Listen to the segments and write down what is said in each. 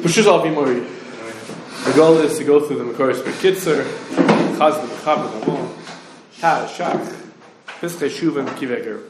Ushuzal Vimori. The goal is to go through the Makoros Bekitzer, Chaz the Mechaber Namon, Ha, Shach, Piskei Shuva, and Kiveger.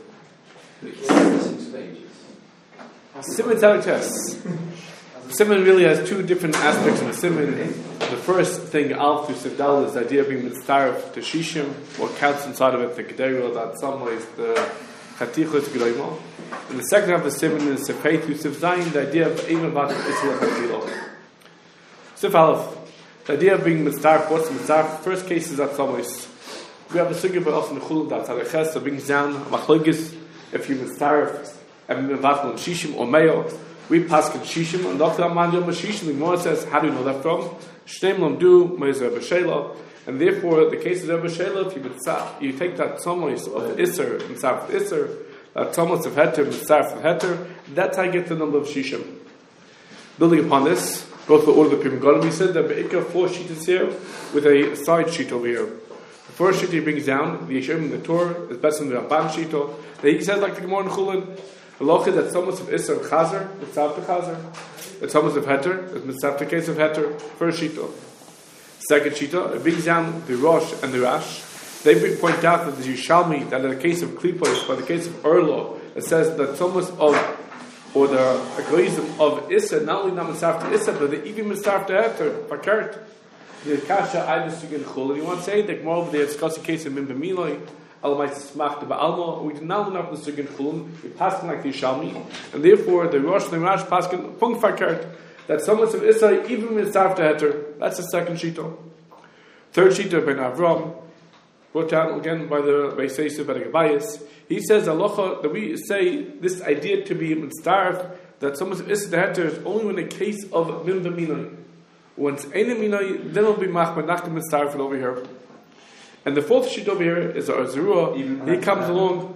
6 pages. Simon Telectest. Simon really has two different aspects of the Simon. The first thing, Alf through Sivdal, is the idea of being mitzaref to Shishim, what counts inside of it, the Kedera, that some ways the Chatichot Gedoimo. And the second half of the Simon is Sefei through Sivzayin, the idea of Eimer Bat Israel Chachilo. Sif Aleph, the idea of being mitzaref, what's mitzaref? First case is that some ways. We have a sugya but also in the Chulun, that's Haleches, so brings down Machlogis, if you're mitzaref, and Mevatl and Shishim or Meyo. We pass in Shishim, and Dr. Aman Yom Shishim, the Gemara says, how do you know that from? Shneim Lamdu, Meis Rebbe Shela, and therefore, the case of Rebbe Shela, if you take that Tzomos of Isser, Mitzaref Isser, that Tzomos of Heter, Mitzaref of Heter, that's how you get the number of Shishim. Building upon this, go to the order of the Pri Megadim, we said that Be'ikah 4 sheets here, with a side sheet over here. The first sheet he brings down, the Yeshayim in the Torah, is better than the Ramban sheet. He says, like the Gemara in Chulin, the Loch is that Tzomos of Isser of Chazer, Mitzaref of Chazer. The Tzomos of Heter is Mitzaref the case of Heter, first shita. Second shita, it brings down the Rosh and the Rash. They point out that the Yishalmi, that in the case of Klipos, by the case of Erlo, it says that Tzomos of, or the Agoizim of Isser, not only not Mitzaref to Isser, but they even Mitzaref to Heter, Fakert. The Kasha, I just again Chul, and you want to say that more over there discuss the case of Min B'miloi, Alamai Smach the Ba'alma, we did not learn up the Sugin Chulun, we passed like the Yishalmi, and therefore the Rosh and the Rash passed Punk Fakert, that someone of Israel, even with Mitzaref to Heter, that's the second shita. Third shita, Ben Avram, brought down again by the Beiseisa, by the Gabayas, he says, Aloha, that we say this idea to be Mitzaref, that someone of Israel to Heter is only in the case of Min B'miloi. Once Ein Minoi, then it'll be Machman, not the Mitzaref over here. And the fourth sheet over here is Arzurua. He comes along.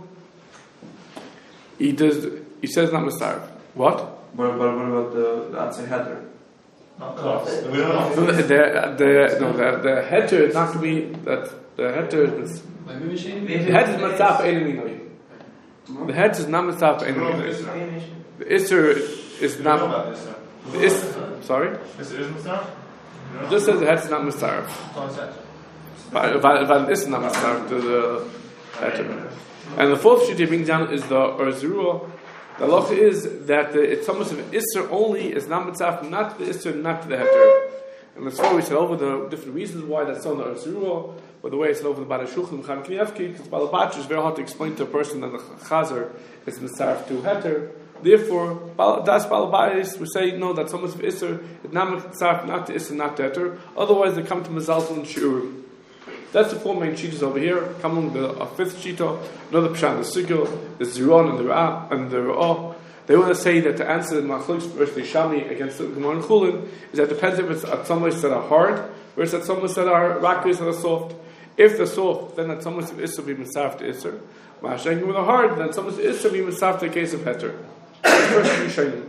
He says not Mitzaref. What? What about the Atzei Heter? The Heter is not to be that the Heter is Mitzaref Ein Minoi. The Heter is not Mitzaref Ein Minoi. The Isser is not. The Isser, sorry. Isser is Mitzaref. It just says the Heter is not Mitzaref. But this is not Mitzaref to the Heter. And the fourth sheet he brings down is the Arzurua. The halacha is that it's almost of Isser only is not Mitzaref, not to the Isser, not to the Heter. And that's why we said over the different reasons why that's on the Arzurua, or the way it's over the Bala Shulchan Mecham Knievki, because Balabach is very hard to explain to a person that the Chazer is Mitzaref to Heter. Therefore, that's Balabais, we say no, that's almost of Isser, it's not Mitzaref, not to Isser, not to Heter. Otherwise, they come to Mizaltel and Shiurim. That's the four main cheetahs over here. Come along the fifth cheetah, another Pshat, the Sugil, the Ziron, and the Ra'ah, and the Ra'ah. They want to say that the answer in Machlokes versus Shami against the Gemara and Chulin is that it depends if it's at some ways that are hard versus at some ways that are rakis that are soft. If they're soft, then at some ways of Isser be Mitzaref to Isser. When they're hard, then at some ways of Isser be Mitzaref to the case of Heter. First Yishayim.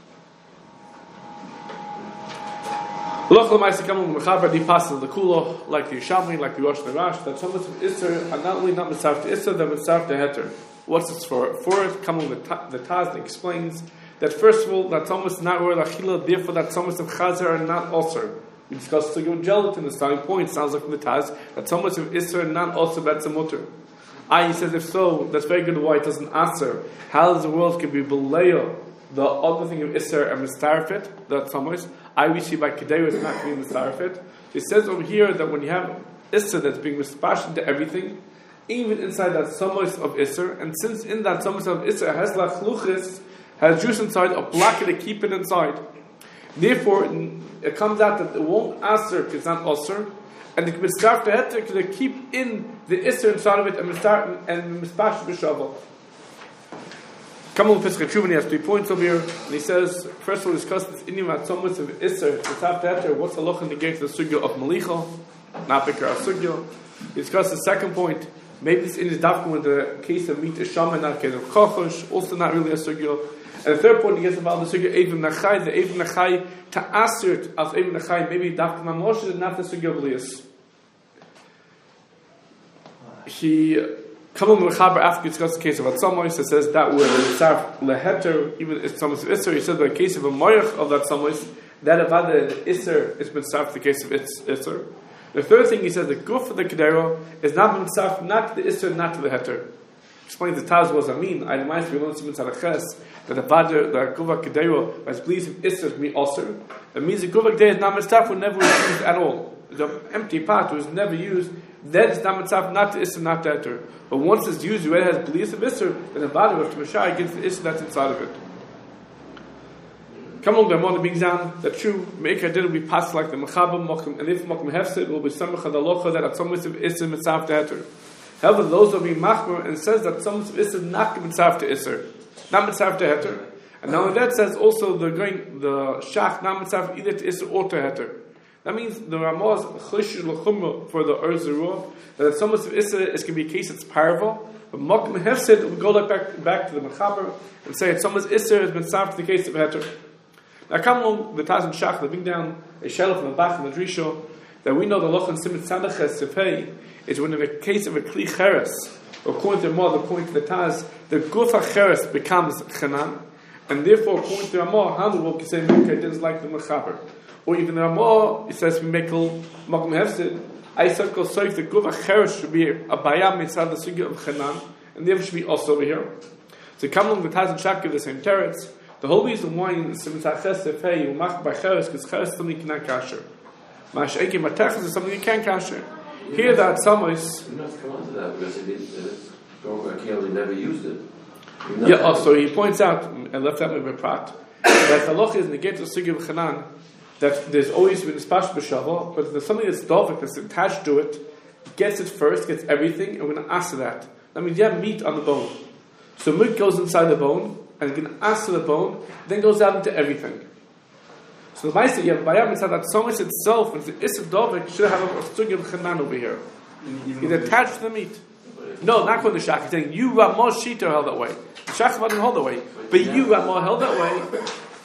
Loch l'maisa coming with mechaber di passes the kulo like the Yishalmi, like the Rosh and the Rash. That some of Isser are not only not Mitzaref to Isser, they're Mitzaref to Heter. What's this for? For it, coming with the Taz that explains that first of all that some is not royal achila, therefore that some of Chazer are not ulcer. We discussed the gelatin. The starting point sounds like from the Taz that some of Isser are not ulcer. That's a mutter. He says if so, that's very good. Why it doesn't answer? How does the world can be beleya? The other thing of Isser and Mitzarefit, that some ways, we see by Kedera is not being Mitzarefit. It says over here that when you have Isser that's being mispashed into everything, even inside that summos of Isser, and since in that summos of Isser has lachluchis, has juice inside, a blocker to keep it inside. Therefore, it comes out that it won't answer because it's not Isser, and the Mitzaref to Heter because they keep in the Isser inside of it and mispash b'shavel. Kamal Piskei Shuva, he has 3 points over here, and he says, first of all, discuss this inyam at somewhat of Isser, Mitzaref to Heter, what's the loch in the gate of the sugya of Malicha, not Bikar sugya. He discussed the second point, maybe this in is dafka in the case of Meat Isham, not case of Kochosh, also not really a sugya. And the third point, he gets about the sugya Evim Nachai, the Evim Nachai, to assert as Evim Nachai, maybe dafka Mamosh is not the sugya of Elias. He Kamal Mechaber after he discussed the case of Atzamos, it says that where the Mitzaref leheter, even if someone's Isser, he said the case of a Moyach of that Atzamos, that avada the Isser is mitzvah the case of Isser. The third thing he says, the guf of the Kedera is not mitzvah, not to the Isser, not to the Heter. Explains the Taz was Amin. I remind you, we learned Simon Tzaraches, that the Guva Kedera, as believes in Isser, me also. It means the Guva Kedera is not mitzvah, never was used at all. The empty pot was never used, that is not mitzvah, not to Isser, not to Heter. But once it's used, you already has beliefs of Isser, then the Vada of Mashai gives the Isser that's inside of it. Come on, the being down that true make a did be passed like the Mechaber Mokum, and if Mokum Hefsid will be some Chadalocha that at some of Isser mitzvah to Heter. However, those will be machmer and says that some of Isser not mitzvah to Isser, not mitzvah to Heter. And now that says also the Shach not mitzvah either to Isser or to Heter. That means the Ramah's Choshesh L'chumra for the Erzerua, that some of Isser is going to be a case it's parable, but Mokum Hefsid will go back to the Mechaber and say that some of Isser has been mitzvah to the case of Heter. Now come along the Taz and Shach, they bring down a shelf from the Bach and the Drisho, that we know the Loch and Simit Tzadaches Sefei is when in the case of a Kli Cheres, according to Ramah, according to the Taz, the Gufa Cheres becomes Chanan, and therefore according to Ramah, how the world can say Mekah didn't like the Mechaber. Or even Ramah, it says we make Makom Hefsid, I circle so if the Gufa Cheres should be a Bayam inside the Sugya of Chanan, and therefore should be also over here. So come along the Taz and Shach give the same teretz. The whole reason why in Simitaches Sefei you mach by Cheres because Cheres is something you cannot kasher. Mash'ekim Matechas is something you can't kasher. Here that Samos. You must come on to that because Kelly never used it. Yeah, so he points out and left out with Prat that Halacha is negate to Sugi B'Chanan that there's always been Spash B'Shava, but there's something that's dovik that's attached to it, gets it first, gets everything, and we're going to ask that. That means you have meat on the bone. So meat goes inside the bone. And you can ask to the bone, then goes out into everything. So the Maisa, you have Bayam inside that so much itself, and the Isser Dovik should have a Sugi of Chanan over here. He's attached to the meat. No, not going to the Shach. He's saying, you Ramah Shita held that way. The Shach didn't hold that way. But you Ramah held that way.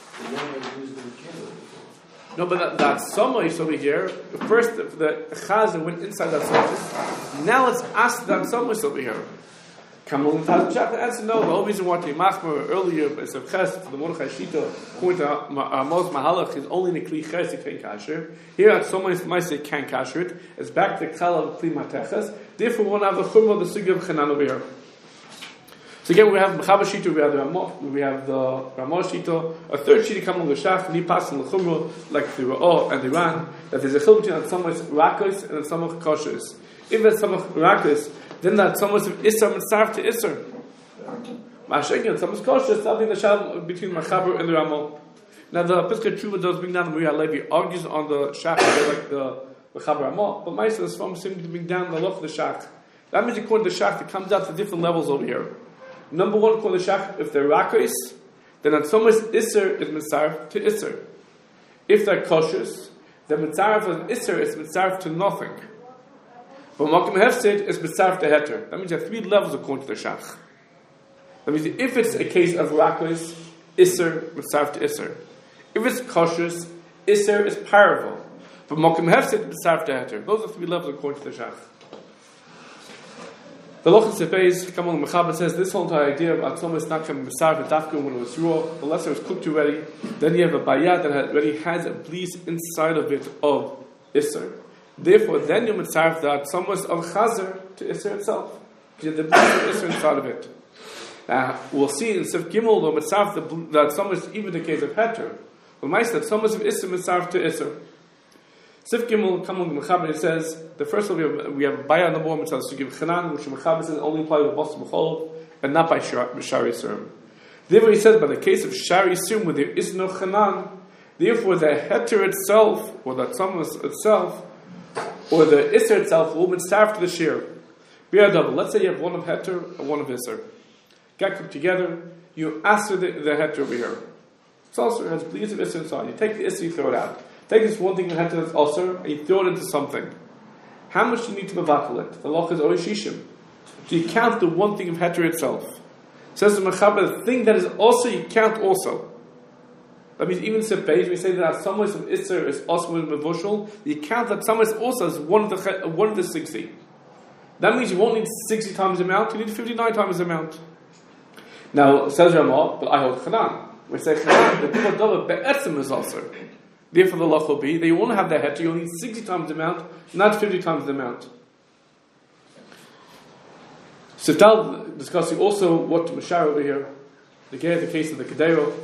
No, but that Somos over here, first the Chazer went inside that Somos. Now let's ask that Somos over here. Come along the answer no. The whole reason why the Machmer earlier is of Ches for the Mordechai Shita point out Amos Mahalach is only in the Kli Ches it can kasher. Here at someone might say can kasher it. It's back to Kala of Kli Mateches. Therefore, we want to have the Chumrah the Sugi of Chanan over here. So again, we have Mechaber Shita, we have the Ramah Shita, a third Shita come along the Shach, Nipas and the Chumrah like the Ra'ah and the Iran. That there's a chil between some of Rakos and some of Koshers. If it's some of Rakos, then that someone of Isser mitzvah to Isser. Masha'ekin, someone's kosher, it's something the shal between Mechaber and the Ramah. Now the Piskei Teshuva does bring down the Muriah Levi argues on the Shach like the Mechaber Ramah, but Maisa is from seeming to bring down the look of the Shach. That means according to the Shach, it comes out to different levels over here. Number one, according to the Shach, if they're Rakos, then on someone's Isser is mitzvah to Isser. If they're koshers, then mitzvah of Isser is mitzvah to nothing. But Mokum Hefsid is mitzvah to Heter. That means you have three levels according to the Shach. That means if it's a case of Rakos, Isser, mitzvah to Isser. If it's koshers, Isser is parable. But Mokum Hefsid, mitzvah to Heter. Those are three levels according to the Shach. The Loch Sefeis, come on, Mechaber says this whole entire idea of Atzom is not coming mitzvah dafka when it was raw, unless it was cooked already. Then you have a bayat that already has a bleach inside of it of Isser. Therefore, then you mitzvah that someone is of Chazer to Isser itself. You have the bleach of Isser inside of it. We'll see in Sif Gimel the mitzvah that someone is even the case of Heter. But Maisa that someone is of Isser mitzvah to Isser. Sif Gimel, come on the Mechaber, it says the first one we have Bayah number one mitzvah to give Chanan, which the Mechaber says only apply with Bas B'chol and not by Shari Surim. Therefore, he says by the case of Shari Surim where there is no Chanan, therefore the Heter itself or that someone itself or the Isser itself will be mitzvah to the Shir. Double. Let's say you have one of Heter and one of Isser. Get cooked together, you answer the Heter over here. It's also has bleeds of Isser inside. You take the Isser, you throw it out. Take this one thing in Heter that's also, and you throw it into something. How much do you need to mevatel it? The loch is always shishim. Do you count the one thing of Heter itself? It says the Mechaber, the thing that is also, you count also. That means even Sepej, we say that some ways of Isser is also with Mevushal, you count that some ways also is one of the 60. That means you won't need 60 times the amount, you need 59 times the amount. Now, says Ramah, but I hold Chanan. We say Chanan, the Kubadova Be'etzim is also. Therefore, the loch will be that you won't have that heter. You only need 60 times the amount, not 50 times the amount. Sifdal discussing also what to mashar over here. Again, the case of the Kedero.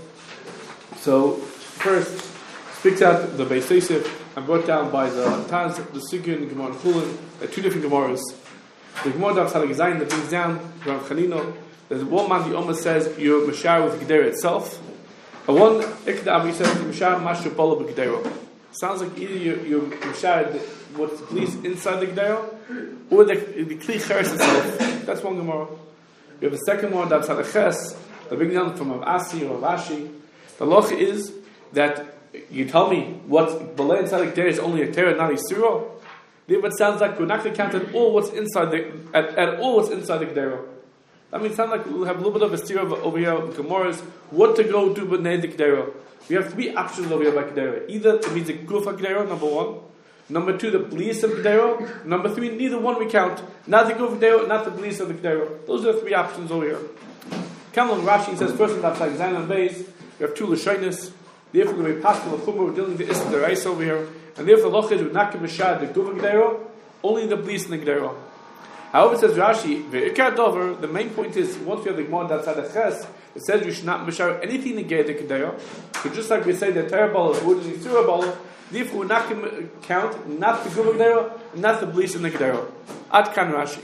So, first, speaks out the Beis Yosef and brought down by the Taz, the Sugya, and the Gemara Chulin. There are two different Gemaras. The Gemara Daf Salag Zayin that brings down Rav Chanino. There's one man, the Omer says, you're mashar with the Kedero itself. And one, Ikda Abi says, mashar mashu bala b'Kedero. Sounds like either you're mashar what's pleased inside the Kedero, or the Kli Cheres itself. That's one Gemara. You have a second one, that's Halaches, the big down from Rav Asi or Rav Ashi. The loch is that you tell me what Bala inside the Kedero is only a Terah, not a Surah. Therefore, it sounds like we're not going to count at all what's inside at all what's inside the Kedero. That means it sounds like we'll have a little bit of a steer over here with Gemaras, what to go do but the Kedero. We have three options over here by Kedero. Either it means the Gufa Kedero, number one. Number two, the Blias of Kedero. Number three, neither one we count. Not the Gufa Kedero, not the Blias of the Kedero. Those are the three options over here. Kamal Rashi says, first one, that's like Zayin and Beis. We have two Lashonis. Therefore, we're going to be passed with Chumra, we're dealing with the Isra the Reis over here. And therefore, the Loch is, we're not going to mashad the Gufa Kedero, only the Blias and the Kedero. However, it says Rashi, Ve'ikar Dover, the main point is, once we have the Gemara that's at the Ches, it says you should not mashar anything negated the Kedero. So just like we say that Terah Bala is wood and Surah Bala, therefore we're not going to count not the Gufa Kedero, not the Blias and the Kedero. Ad Kan Rashi.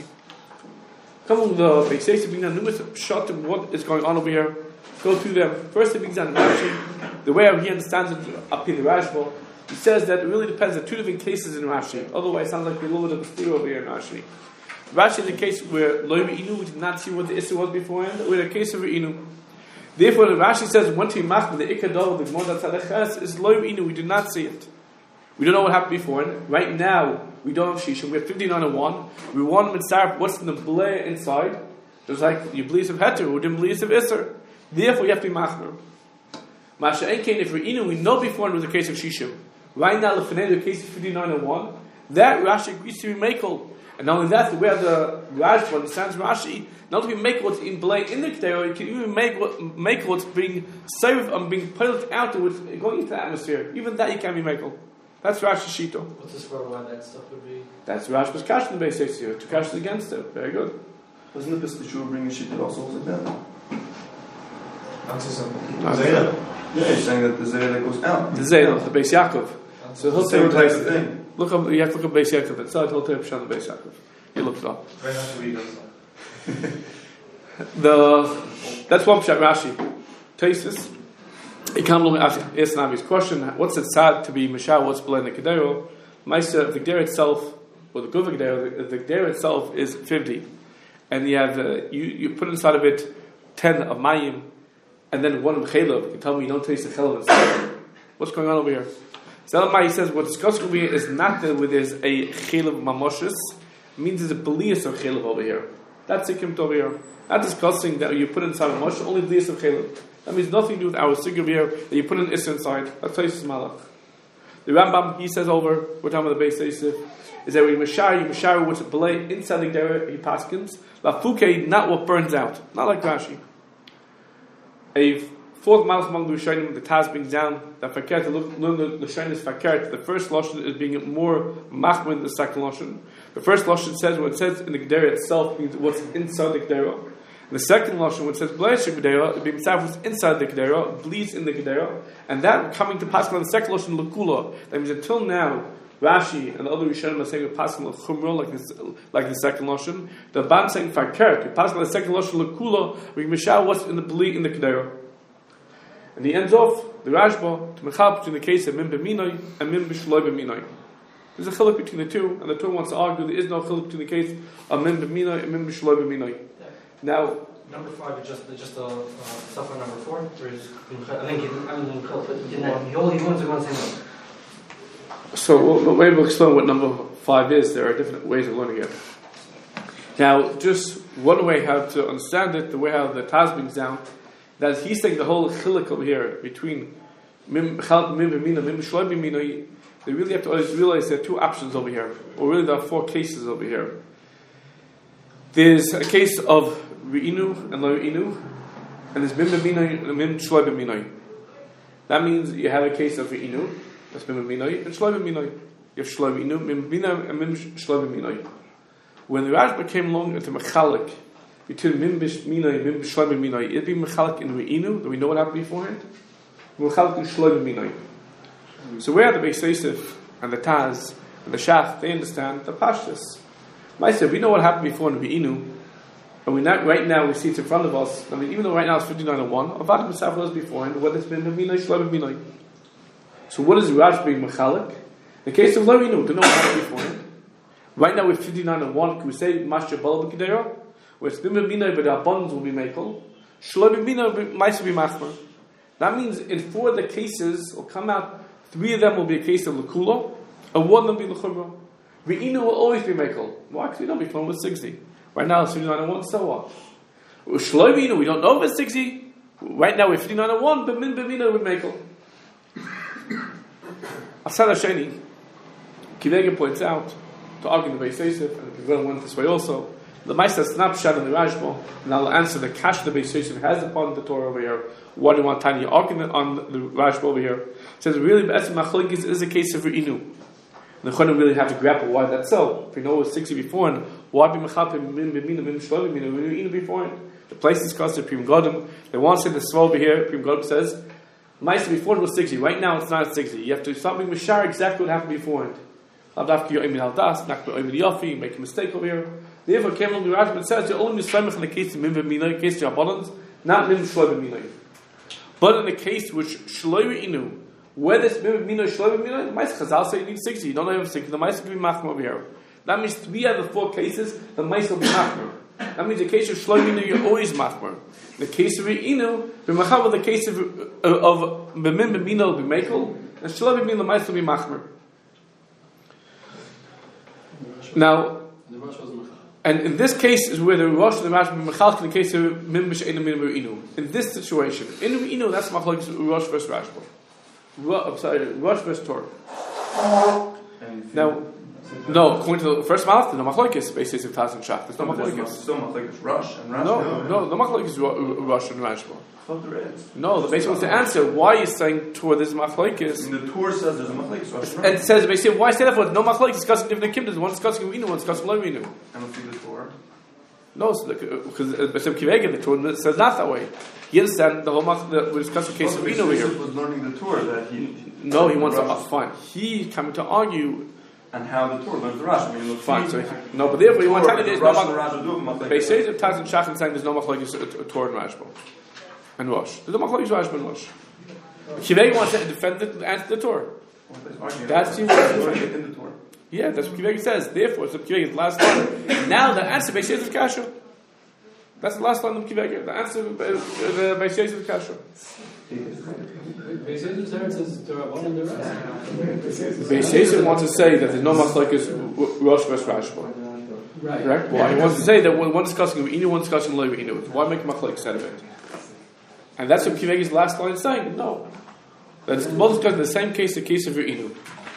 Come on, the Beis Yosef bring down numerous shot of what is going on over here. Go through them. First, it brings down Rashi, the way he understands it up in the Rashba. He says that it really depends on two different cases in Rashi. Otherwise, it sounds like a little bit of a steer over here in Rashi. Rashi is the case where Loi Inu did not see what the Issa was beforehand, or in the case of Inu. Therefore, the Rashi says, when to Machma, the Ikadol, the Gemara Tzadachas, is Loi Inu, we do not see it. We don't know what happened beforehand. Right now, we don't have Shishim, we have 5901. We want Mitzaref, what's in the Bleh inside? Just like you believe of Heter, who didn't believe of Isser. Therefore, you have to be Machmer. Masha Enkein, if we're Inu, we know beforehand it was the case of Shishim. Right now, the case of 5901, that Rashi agrees to be Mekel. And not only that, the way the Rashba understands Rashi, not only make what's in Blay in the Kedero, you can even make what's being served and being put out with going into the atmosphere. Even that you can be Mekel. That's Rashi Shito. What's this for why that stuff would be? That's Rashba's Kash in the base here. To Kash against it. Very good. Doesn't the Piskachur bring a sheet that also holds it down? Not too simple. Yeah, he's saying that the Zayah that goes out. The Zayah, the base Yaakov. So he'll say type of thing. Look up, you have to look up Beis Yaakov inside, he'll tell you Pshat Beis Yaakov. You look it up. Very hard to read those. That's one Pshat Rashi. Tesis. He can't look at Navi's question, what's it sad to be Mashal, what's below the Kedero? Maisa, the Kedero itself, or the Gufa Kedero, the Kedero itself is 50. And you have, you put inside of it 10 of Mayim, and then 1 of Chelav. You tell me you don't taste the Chelav inside. What's going on over here? So he says what's discussed over here is not that there's a chelav mamoshes, means there's a belias of chelav over here. That's the kimt over here. Not discussing that you put inside a mosh, only belias of chelav. That means nothing to do with our sig over here that you put an issa inside. That's Tosis Malach. The Rambam he says over, we're talking about the Beis Yosef, is that we mashari what's belay inside the Gedera he paskins, la fuke, not what burns out, not like Rashi. A fourth mouth among the Rishonim, the Taz brings down that fakert, the Lashon is fakert. The first Lashon is being more machmer than the second Lashon. The first Lashon says what it says in the Gedera itself means what's inside the Gedera. And the second Lashon, what it says Bleish Gedera, it means what's inside the Gedera, bleeds in the Gedera. And that coming to Pascal on the second Lashon, Lakula. That means until now, Rashi and the other Rishonim are saying with Pascal Chumra, like the second Lashon. The Ban saying fakert, Pascal the second Lashon, Lakula, we mishal what's in the bleed in the Gedera. And he ends off the Rashba to mechal between the case of Mim B'minoi and Mim B'shloi B'minoi. There's a chiluk between the two, and the two wants to argue there is no chiluk between the case of Mim B'minoi and Mim B'shloi B'minoi. Now, number 5 is just stuff on number 4. I think he only wants to go and say no. So maybe we'll explain what number 5 is. There are different ways of learning it. Now, just one way how to understand it, the way how the Taz brings down, that he's saying the whole chiluk over here between Mim B'minoi, Mim B'shloi B'minoi. They really have to always realize there are two options over here, or really there are 4 cases over here. There's a case of Re'inu and Lo Re'inu, and there's Mim B'minoi and Mim Shloi B'minoi. That means you have a case of Re'inu, That's Mim Minoi and Shloim Minoi. You have Shloim Inu, Mim Bina, and Mim Shloim Minoi. When the Rashba came along into Mechalik, between Mim Minoi and Mim Shloim Minoi, it'd be Mechalik in Re'inu, do we know what happened beforehand? Mechalik in Shloim Minoi. So where the Beis Yosef and the Taz and the Shach, they understand the Pashtus. Ma'aseh, we know what happened before in Re'inu, and right now we see it in front of us. I mean, even though right now it's 59:1, Avad Musaf was beforehand, whether it's been Minoi, Shloim Minoi. So what is Rash being Mechalik? In the case of Lo Re'inu, we don't know what happened beforehand. Right now we're 59:1, can we say Masha Bala B'Kedera? Where it's Bimba Minoi, but the Abundance will be Mekel. Shloim Minoi might be Machmer. That means in 4 of the cases will come out, 3 of them will be a case of Lakula, and 1 of them will be L'chumra. Re'inu will always be Mekel. Why? Because we don't be fine with 60. Right now it's 59:1, so what? Shloim Minoi, we don't know if it's 60. Right now we're 59:1, but Min B'Minoi would Mekel. Asad Hasheni, Kivega points out, to argue the Beis Yosef, and Kivega went this way also, the Meister snapshot in the Rashba, and I'll answer the cash the Beis Yosef has upon the Torah over here. What do you want tiny argument on the Rashba over here? It says, really, Be'etzem Machlokes is a case of Re'inu. The Chodim really have to grapple why that's so. If we know it was 60 before, and why be Mechapim, Mim B'Mina, Mim Shloim B'Mina, Re'inu before? The place discussed at Prim Godim, they want to say the Sva over here, Prim Godim says, Meister before it was 60, right now it's not 60. You have to start being Mishar exactly what happened beforehand. Make a mistake over here. Therefore, came along the Rashba and says you're only Mishlemech in the case of Mim B'Minoi, case of Abundance, not Mim Shloim B'Minoi. But in the case which Shloim Re'inu, whether it's Mim B'Minoi, Shloim B'Minoi, the Meister Chazal say you need 60. You don't have 60. The Meister can be Machmer over here. That means 3 out of the 4 cases, the Meister will be Machmer. That means the case of Shloim B'Minoi, you're always Machmer. The case of Re'inu, b'machav the case of Mim B'Minoi will be Mekel, and Shloim B'Minoi, the Meister will be Machmer. Now, and in this case is where the Rosh and the Rash Mechalk in the case of Mim B'She'enu Mim Re'inu. In this situation, in Re'inu, that's Machlokes Rosh versus Rashba. Rosh versus Torah. Now, no, according to the first Malach, no Machlokes, Beis Yosef Taz and Shach. There's no Machlokes. Still Machlokes Rosh and Rashba. No, the Machlokes Rosh and Rashba. I thought there is. No, the Beis Yosef wants to answer why you're saying Torah there's Machlokes. The Torah says there's a Machlokes Rosh and Rashba. And it says, Beis Yosef, why say that for? No Machlokes discussing different kingdoms. One discussing Re'inu, one discussing Lo Re'inu. I don't see the Torah. No, because Beis Yosef Kivega, the Torah says not that way. You understand the whole we're discussing the case of Re'inu over here. was learning the Torah that he. No, he wants to fine. He coming to argue. And how the Torah learns the Rashi. I mean, fine. So no, but therefore you want to tell me there's no Machlokes. Beis Yosef Taz and Shach saying there's no Machlokes Torah and Rashba and Rosh. There's no Machlokes Rashba and Rosh. Kivega wants to defend the answer the Torah. That's you in the Torah. Yeah, that's what Kivega says. Therefore, so Kivega's last line. Now the answer Beis Yosef Kasha. That's the last line of Kivega. The answer Beis Yosef Kasha. Beis Yosef says there are one and the rest. Beis Yosef wants to say that there's no Machlokes Rosh versus Rashba. Right? Well, he wants to say that one discussing Re'inu, one discussing Lo Re'inu. Why make a Machlokes out of it? And that's what Kivega's last line is saying. No. That's both discussing the same case, the case of Re'inu.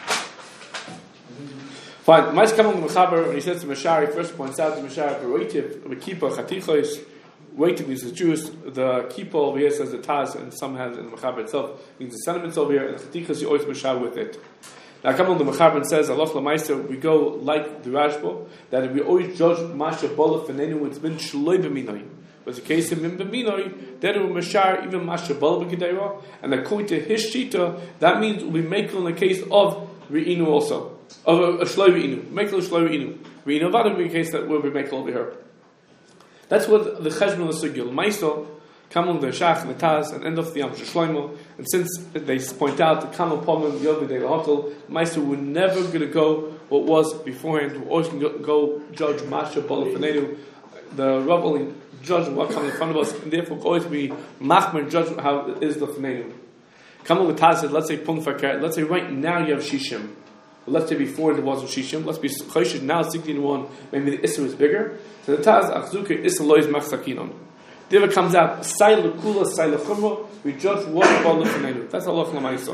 Fine. Mice come on the Mechaber, when he says to Mashari, he first points out to Mashari, Beroitiv, Bekipa, Chatichos, waiting means the Jews, the Kipa over here says the Taz, and some has in the Mechaber itself, means the sentiments over here, and the Chatichos, you always Mashar with it. Now, come on the Mechaber and says, Allah Lamaisa, we go like the Rashba, that we always judge Masha Bola Fenenu, it's been Shloi B'Minoi. But the case of Mim B'Minoi, then it will Mashar even Masha Bola B'Kedera, and according to his Shita, that means we'll be making in the case of Re'inu also. Of a Shloi Re'inu. Make a Shloi Re'inu. Re'inu Vada will be the case that we'll be making over here. That's what the Cheshbon of the Sugil. Maiso, come on the Shach and the Taz, and end of the Yam Shloimo. And since they point out the Kamal Pomim, Yodvidei Lahotel, Maiso, we're never going to go what was beforehand. We're always going to go judge Masha Bola Fenenu. The Rav only judge what comes in front of us, and therefore we'll always be Machmer and judge how it is the Fenenu. Come on the Taz said, let's say Pung Fakir, let's say right now you have Shishim. Let's say before there wasn't Shishim. Let's be Choshed now, 61. Maybe the Issa is bigger. So the Taz Achzuka Issa Lois Machsakinon. There it comes out Sai Lekula, Sai Lechumra. We judge what Bala Fenenu. That's Allah Lamaisa.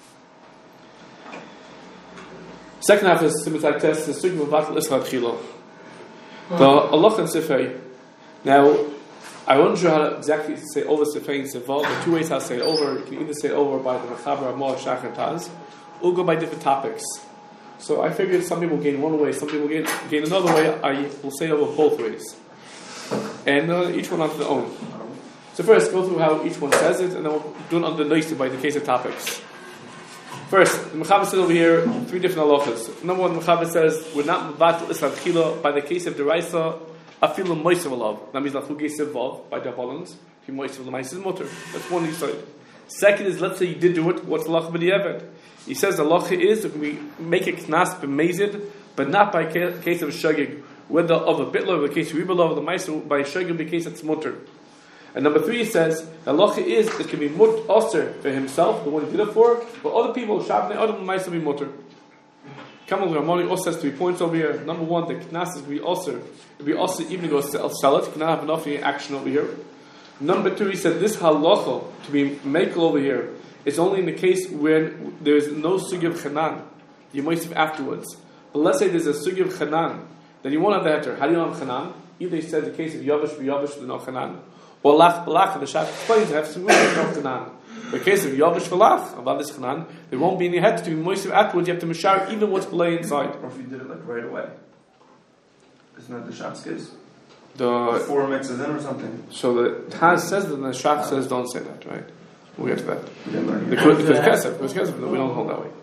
Second half is similar like test. The Sugma Vatal Israel Chilo. The Allah and Sifei. Now, I wasn't sure how to exactly say over Sifei and Sival. There are 2 ways how to say it over. You can either say it over by the Mechaber, Amor, Shach, and Taz, all go by different topics. So I figured some people gain one way, some people gain another way. I will say over both ways. And each one on their own. So first, go through how each one says it, and then we'll do it under noisy by the case of topics. First, the Mechaber says over here, 3 different halachas. Number one, the Mechaber says, we're not mevatel isad chila by the case of deraisa, afilu moisav alav. That means lachu gesev vav, by the Hollands, if you moisav l'maisa is mutter. That's one side. Second is, let's say you did do it, what's the halacha b'di'evet? He says the halacha is, if we make a knas b'mezid, but not by case of shagig, whether of a bitla, or the case of ribalav, or the maisa, by shagig, the case it's mutter. And number 3 says, the halacha is, it can be mut osir for himself, the one he did it for, but other people, shabnei adam maisa be mutter. Kamal Ramoni also has 3 points over here. Number 1, the knas is be osir. It be osir even to go sell it, cannot have enough action over here. Number 2, he said, this halacha, to be makel over here, is only in the case when there is no sugi of chanan. You might have afterwards. But let's say there's a sugi of chanan, then you won't have the heter. How do you know chanan? Either he says the case of yavish v'yavish, the no chanan. Or lach b'lach, the Shach explains, have some room of chanan. In the case of yavish v'lach, about this chanan, there won't be any heter to be moist afterwards. You have to mashar even what's below inside. Or if you did it like right away. Isn't that the Shach's case? The Before it mixes in or something? So the Taz says that, and the Shach says don't say that, right? We'll get to that. We didn't learn it. Because kesef, we don't hold that way.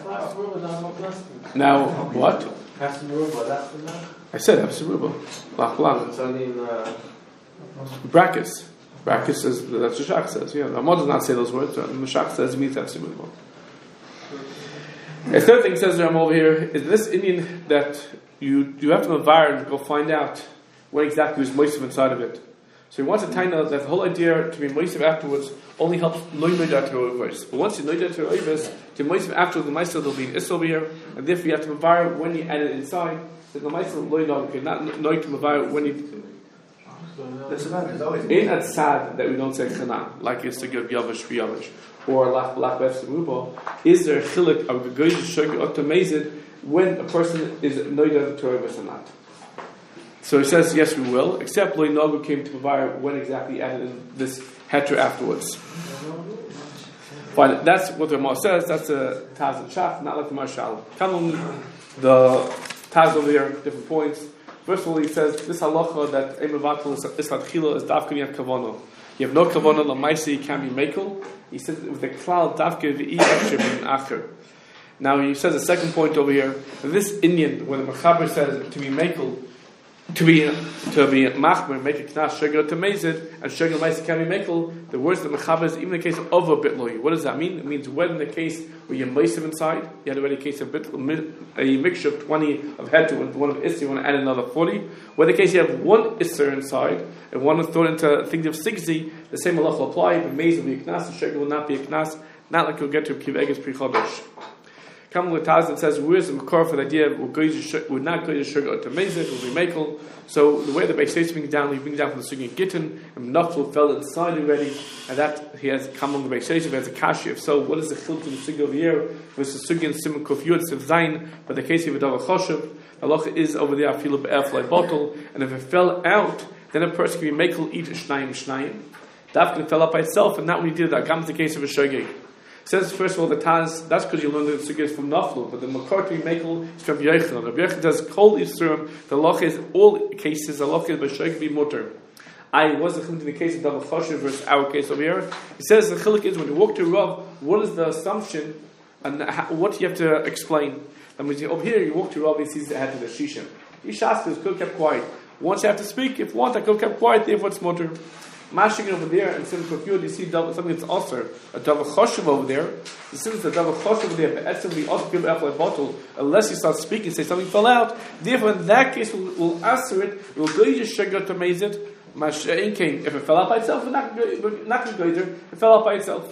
Now, what? I said Hafsaruba. Lach b'lach. Brackets. Brackets says, that's what Shach says. Yeah, Ramah does not say those words. The Shach says, means Hafsaruba. A third thing says Ramah over here is this Indian that you have to mavir and go find out what exactly was moisav inside of it. So he wants to tell us that the whole idea to be moisav afterwards only helps loy noida to roivos. But once you noida to roivos, to moisav afterwards, the ma'aser will be an issue over here, and therefore you have to mavir when you add it inside. So the ma'aser loy noida, not noid to mavir when you. That's about it. Ain't that sad that we don't say chanan, like it's to give yavish for yavish, or lach b'lach b'efseruba? Is there a chilik of the goyish shogeg otomezid when a person is noida to roivos or not? So he says, yes, we will, except Loi Nagu came to provide when exactly he added in this heter afterwards. Fine, that's what the Ramah says, that's a Taz and Shach, not like the Marshal. Come the Taz over here, different points. First of all, he says, this halacha that Emevatel is Chila is Davka Yat Kavono. You have no Kavono, Lamaisi, you can't be Mekel. He says, with the Klal Davka V'i Acher Bin Acher. Now he says a second point over here, this Indian, when the Mechaber says to be Mekel, to be machmer, make a knas shegel to mezid, and shegel ma'aser can be mekel. The words that mechaber is even in the case of a bitloy. What does that mean? It means when in the case where you're meisav inside, you had already a case of a mixture of 20 of heter with one of isser, you want to add another 40. Where in the case you have one isser inside and one is thrown into things of 60, the same halacha will apply. The mezid will be a knas, the shegel will not be a knas. Not like you'll get to kiveges pri chodesh. Kamal Taz that says where's the makor for the idea we're not going to sugar to mezid, will be mekel. So the way the Beis Yosef brings down, we bring down from the sugi gittin, and Naftal fell inside already, and that he has come on the Beis Yosef as a kashi. If so, what is the chiluk in the sugi over here versus sugi and simon kof yud sif zayin? But the case of Adav Choshev, the halacha is over there afilu be'ef like bottle, and if it fell out, then a person can be mekel eat shnayim. That can fell out by itself, and not when he did that. Comes the case of a shogeg. Says first of all the Taz, that's because you learned the sugis from Naflu, but the makor to be mekel is from Yochanan. Rabbi Yochanan does kol Yisroim. The loch is all cases. The loch is b'shogeg be mutter. I wasn't in the case of David Choshev versus our case over here. He says the chilik is when you walk to Rav, what is the assumption and what you have to explain. That means over here you walk to Rav, he sees the head of the shishim. Yishaskas could kept quiet. Once you have to speak, if you want, I could kept quiet. Therefore, it's mutter. Mashing over there and Sim Kofyud, you see something that's also a Davar Choshev over there. Since the Davar Choshev over there, but we also give up a bottle unless you start speaking, say something fell out. Therefore, in that case, we'll answer it. We'll go to sugar to maze it. If it fell out by itself, we're not going to go there. It fell out by itself.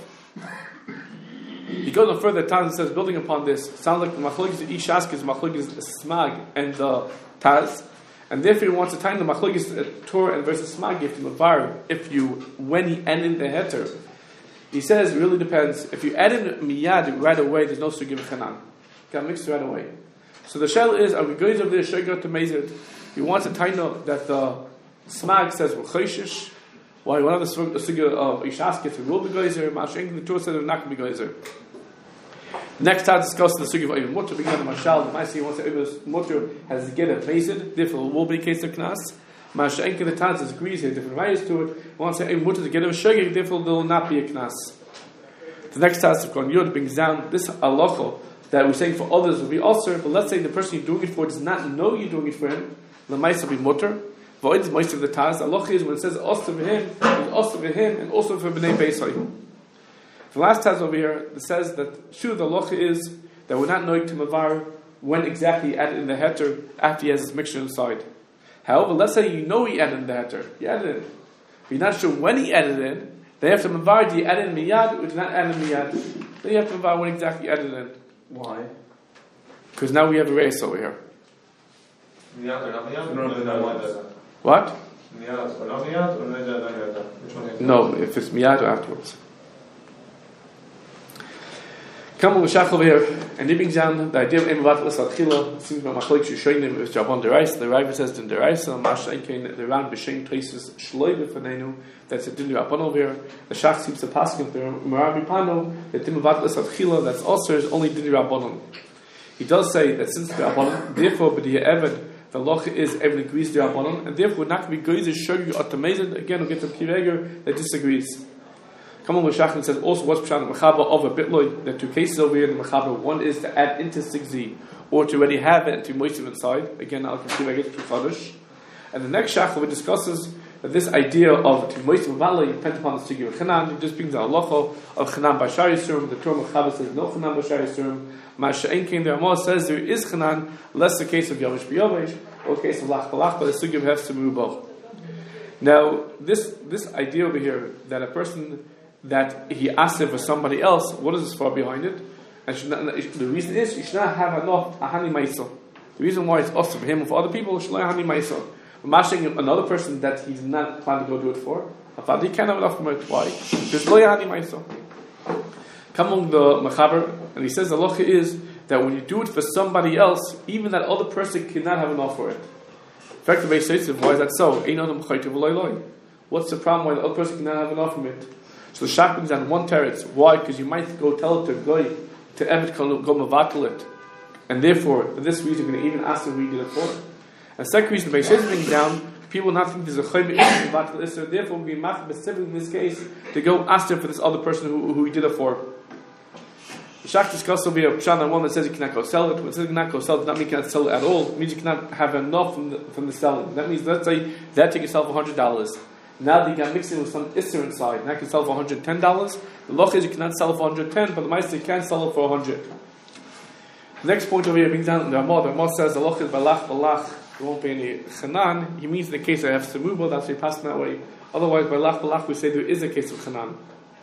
He goes on further. Taz says, building upon this, sounds like the machlokes Ishask is machlokes Smag and Taz. And therefore he wants to tie the machlokes Torah and versus Smag if you mavar, when he add in the heter. He says it really depends. If you add in miyad right away, there's no sugi v'chanan. Got mixed right away. So the shell is, are we going over there shogeg to mezid? He wants to tie that the Smag says we're choishish, while one of the sugi of Ishask gets will be geyser. Mashenk the Torah says they're not going to be geyser. Next time discussing the sugi of Oiv Mutter, beginning of Mashal, the Maisi wants to Oiv Mutter has to get a Mazid, therefore will be a case of Knas. Masha Enke the Tanzas agrees here, different values to it. Wants to Oiv Mutter to get a Shogeg, therefore there will not be a Knas. The next task of Kon Yud brings down this halacha that we're saying for others will be also, but let's say the person you're doing it for does not know you're doing it for him, the Maisa will be Mutter. Void is most of the Taz. Halacha is when it says also for him, it's also for him and also for Bnei Beisai. The last Taz over here, it says that sure the halacha is that we're not knowing to Mavar when exactly he added in the heter after he has his mixture inside. However, let's say you know he added in the heter, he added in. But you're not sure when he added in, then you have to Mavar, do you add in miyad or do you not add in miyad? Then you have to Mavar when exactly he added in. Why? Because now we have a race over here. What? No, if it's miyad or afterwards. Come with Shach over here, and he brings down the idea of Emavat L'Sal Tchila. Seems like Machalik Shushoinim is Jabon Deraisa. The Raiva says in Deraisa, Masha Enkein, the Ran B'Shem places Shloi B'Fanenu. That's a Din Rabban over here. The Shach seems to pass him through Marabi Pano. The Emavat L'Sal Tchila, that's also is only Din Rabbanon. He does say that since the Rabbanon, therefore B'Diyah Eved, the loch is everyone agrees to Rabbanon, and therefore not to be goyz is show you automazed. Again, we'll get to Pireger that disagrees. Come on, Shachin says also what's Pshat Mechaba of a Bitloy. There are two cases over here in the Mechaba. One is to add into Sigzi, or to already have it and to moisten inside. Again, I'll continue to Chadash. And the next Shachar discusses that this idea of to moisten Valley depends upon the Sigi of Chanan. It just brings the halacha of Chanan Bashar Yisurim. The Torah Mechaba says no Chanan Bashar Yisurim. Masha Enkein, the Ramah says there is Chanan, less the case of Yavish B'Yavish, or the case of Lach Balach, but the Sigi of Hefs Merubah. Now, this idea over here that a person that he asked it for somebody else, what is this for behind it? And the reason is you should not have enough ahani ma'isa. The reason why it's also for him and for other people, should not ahani ma'isa. Mashing another person that he did not plan to go do it for, I thought he can't have enough from it. Why? Because lo ahani ma'isa. Come on the Mechaber, and he says the halacha is that when you do it for somebody else, even that other person cannot have enough for it. In fact, the Beis Yosef, why is that so? What's the problem why the other person cannot have enough from it? So the Shach brings down one teretz. Why? Because you might go tell it to Goy, to Evet go mavakel it. And therefore, for this reason, you're going to even ask him who he did it for. And second reason, the Beis Yosef brings down, people not think there's a chayv mavakel it, so therefore we'll be mach specific in this case to go ask him for this other person who he did it for. The Shach discussed over here, Pshan, one that says you cannot go sell it. When it says you cannot go sell it, does not mean you cannot sell it at all. It means you cannot have enough from the selling. That means, let's say, that take yourself $100. Now that you can mix it with some Isser inside, now you can sell it for $110. The loch is you cannot sell it for $110, but the Meister you can sell it for $100. The next point over here brings down the Ramah says the loch is balach, there won't be any chanan. He means in the case I have semuba, that's why he passed that way. Otherwise, balach, we say there is a case of chanan.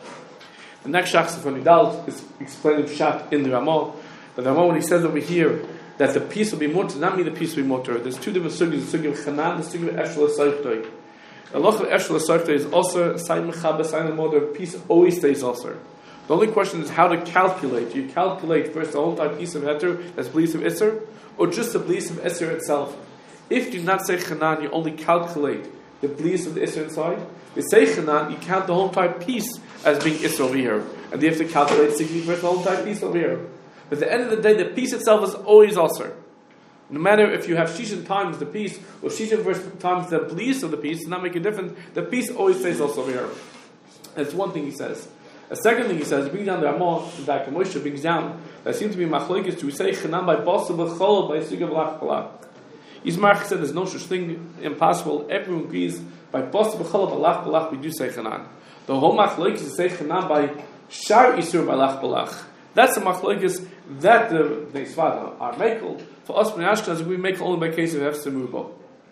The next shach from Nidal is explaining Pshat in the Ramah. The Ramah, when he says over here that the piece will be mutter, does not mean the piece will be mutter. There's two different sugis, the sugi of chanan, the sugi of eshel asaychtoi. The loch of eshel asaychtoi is also a sign mechaba, sign of mother, piece always stays also. The only question is how to calculate. Do you calculate first the whole entire piece of heter that's bliss of Isser, or just the bliss of Isser itself? If you do not say chanan, you only calculate the bliss of the Isser inside. If you say chanan, you count the whole entire piece as being Isser over here. And you have to calculate 60 first the whole entire piece over here. But at the end of the day, the piece itself is always also. No matter if you have Shishin times the piece, or Shishin first times the bliss of the piece, does not make a difference. The piece always stays also over here. That's one thing he says. A second thing he says, he brings down the Ramah, that Moshe brings down, that seems to be machlokes to say chanan by basa b'chol by sugav lach balach. Yismarach said there's no such thing impossible. Everyone agrees by basa b'chol by lach balach we do say chanan. The whole machlokes is to say chanan by shar isur by lach balach. That's the machlokes that the Neisvada are makel. For us, Bnei Ashkenaz, we make only by case of hefsei mubo.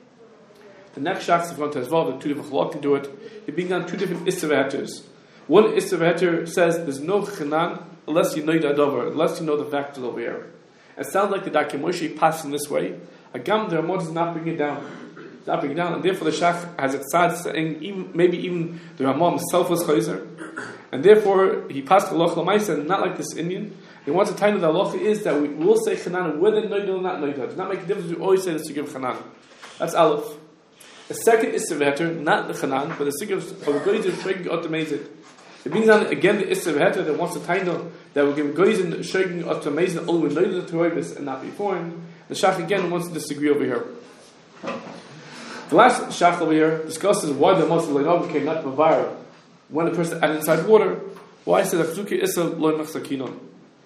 The next shach is going to Hezvav, the two different chalok can do it. He brings down two different isser hetters. One Isser Heter says there's no chanan unless you know the adover, unless you know the factors over here. It sounds like the Daki Moshe passed in this way. Agam the Ramah does not bring it down. It's not bring it down, and therefore the Shach has it sad saying maybe even the Ramah himself was chayzer, and therefore he passed the loch lamaisa, not like this Indian. He wants to tell you that the loch is that we will say chanan whether noida or not noida. It does not make a difference. We always say this to give chanan. That's aleph. The second Isser Heter, not the chanan, but the sigil of a goyzer showing automated. It brings down again the Issa V'Heter that wants to title that we're going to go in shaking up to amazing only when later to this and not before him. The Shach again wants to disagree over here. The last Shach over here discusses why the Moshe Leinav became not Mavar when a person added inside water. Why is it Achzuki Issa Lo Machzakinon?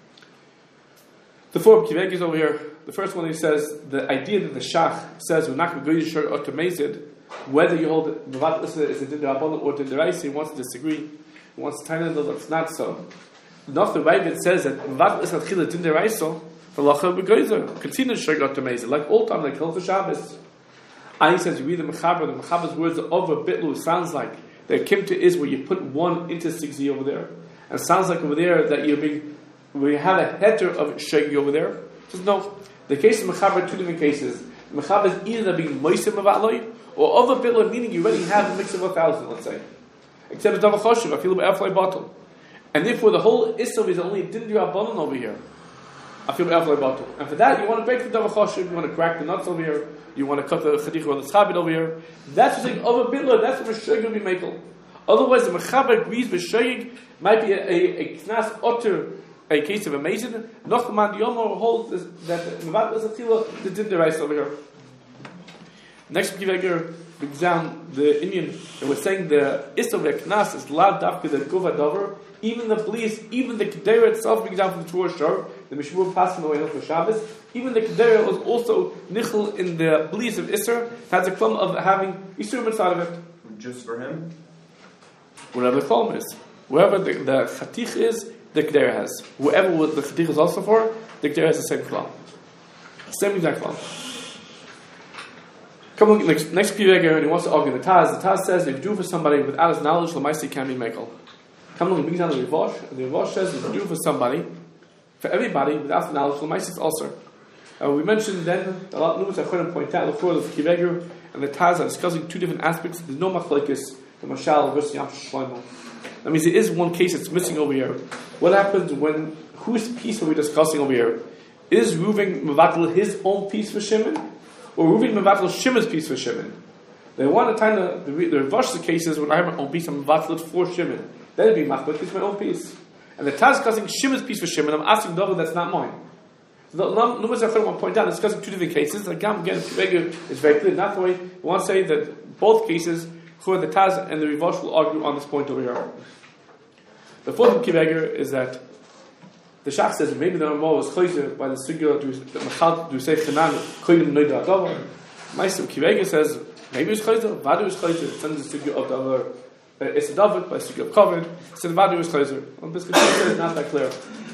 The four Kivegis over here. The first one he says the idea that the Shach says we're not going to go to shirt or to Mazid, whether you hold Mavat Issa is a Din Rabbanan or Din Deraisa, he wants to disagree. He wants to tell you that it's not so. Enough the Ravid says that Mavat Issa Chila Din Deraisa for Lacha Begoizer continue shirt or to Mazid like all time like Hilchah Shabbos. And he says you read the Mechaber's words over Bitlu sounds like the Kimta is where you put one into 60 over there, and it sounds like over there that you're being we have a heter of shegi over there. Just no. The case of Mechaber, two different cases. Mechaber is either being moisim of aloi, or other billah, meaning you already have a mix of 1,000, let's say. Except it's Dava Choshev, I feel about Aflai bottle. And therefore the whole Issa is only Din Rabbanan over here. I feel about Aflai bottle. And for that, you want to break the Dava Choshev, you want to crack the nuts over here, you want to cut the Chadich or the Schabit over here. That's what's saying, other billah, that's what shegi will be makel. Otherwise, the Mechaber agrees with shegi might be a knas otter. A case of amazing. Nochman Yomo holds that Mavat was a Chila the Din Deraisa over here. Next Kivager brings down the Indian and was saying the Issa Knas is Lad Dafka the Guva Dover. Even the police, even the Kedera itself brings down from the Torah Shor, the Mishmur passing away for Shabbos. Even the Kedera was also Nichel in the police of Isser, has a klum of having Isser inside of it. Just for him? Whatever the klum is. Wherever the Chatich is, the Kedera has. Whoever the Chatich is also for, the Kedera has the same klal. Same exact klal. Come on, next Piveger, and he wants to argue the Taz. The Taz says if you do for somebody without his knowledge, Lamaisi can be mekel. Come along, he brings down the Rivosh, and the Rivosh says if you do for somebody, for everybody without the knowledge, Lamaisi is also. We mentioned then, a lot of numerous Achonim point out, the Piveger and the Taz are discussing two different aspects. There's no machlokes, the Mashal versus Yam Shlomo. That means there is one case that's missing over here. What happens when, whose piece are we discussing over here? Is Reuven Mevatel his own piece for Shimon? Or Reuven Mevatel Shimon's piece for Shimon? They want to kind of, the Rivosh cases when I have my own piece, I'm Mevatel it for Shimon. That would be machlokes, it's my own piece. And the Taz discussing Shimon's piece for Shimon, I'm asking David that's not mine. So numerous Achonim want to point out, discussing two different cases. Again, it's very clear. Not the way we want to say that both cases, the Taz and the Rivosh will argue on this point over here. The fourth Kiveger is that the Shach says maybe the Ramah was chayzer by the sugya do say Chanan koyim noida adavar. Meister Kiveger says maybe it was chayzer, Vadu was chayzer. Sends the sugya of the other Issa David by sugya of Kovid. Said Vadu was chayzer. On Pesach Tshuva is not that clear.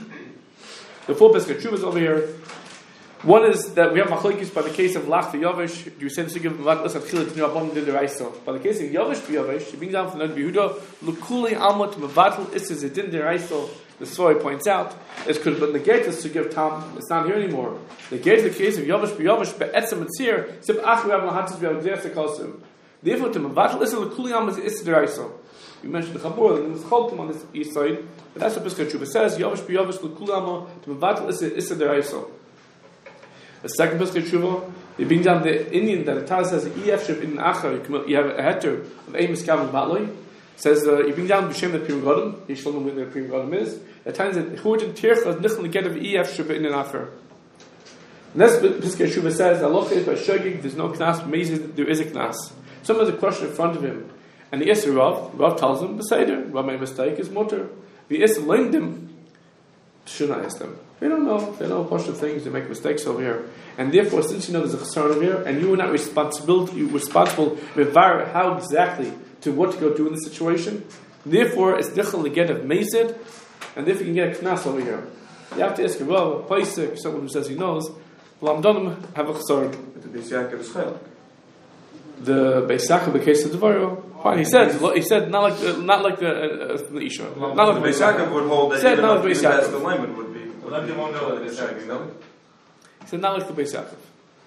The four Pesach Tshuva is over here. One is that we have machlokes by the case of Lach Yavish. You said to give Mavat Issa Chila to Rabbanan Din Deraisa. By the case of Yavish Yavish, he brings down from the Yehuda Lukuli Alma to Mavat Issa Din Deraisa. The story points out is could but negate us to give Tam. It's not here anymore. Negate the case of Yavish Yavish be'etzem etzir. Sib Ach we have Lahatzis we have Gzeh Sekosim. Therefore, to Mavat Issa Lukuli Alma is Issa Deraisa. You mentioned the Chabur and the Cholkim on this east side, but that's what Pesach Tshuva says. Yavish Yavish Lukuli Alma to Mavat Issa Deraisa. The second Pesach Tshuva, they bring down the Indian that the Taz says EF ship in Achar. You have a heter of Amos Kavan Batloi. Says you bring down B'Shem the Prim Godim. You show them where the Prim Godim is. At times that Hurjan Tircha is Nichel get of EF ship in Achar. Next Pesach Tshuva says Allah is by Shogig. There's no knas. Amazing there is a knas. Someone has a question in front of him, and the Yisr Rav tells him Beseder. What my mistake is mutter. The Yisr learned him. Should I ask them? They don't know. They know a bunch of things. They make mistakes over here. And therefore, since you know there's a chasar over here, and you are not responsible with how exactly to what to go do in the situation, therefore, it's nichel to get of mezid, and therefore you can get a knas over here. You have to ask a Rav, a Paisik, someone who says he knows, Lamdonim have a chasar. The Beis Yaakov is chayil. The Beis Yaakov, the case of Devario, fine. He said not like the Isha. Not like the Beis Yaakov would hold that said even not like if the Beis that's Yaakov. the limit would be. Well, then they won't know that it's Yaakov, no? He said not like the Beis Yaakov.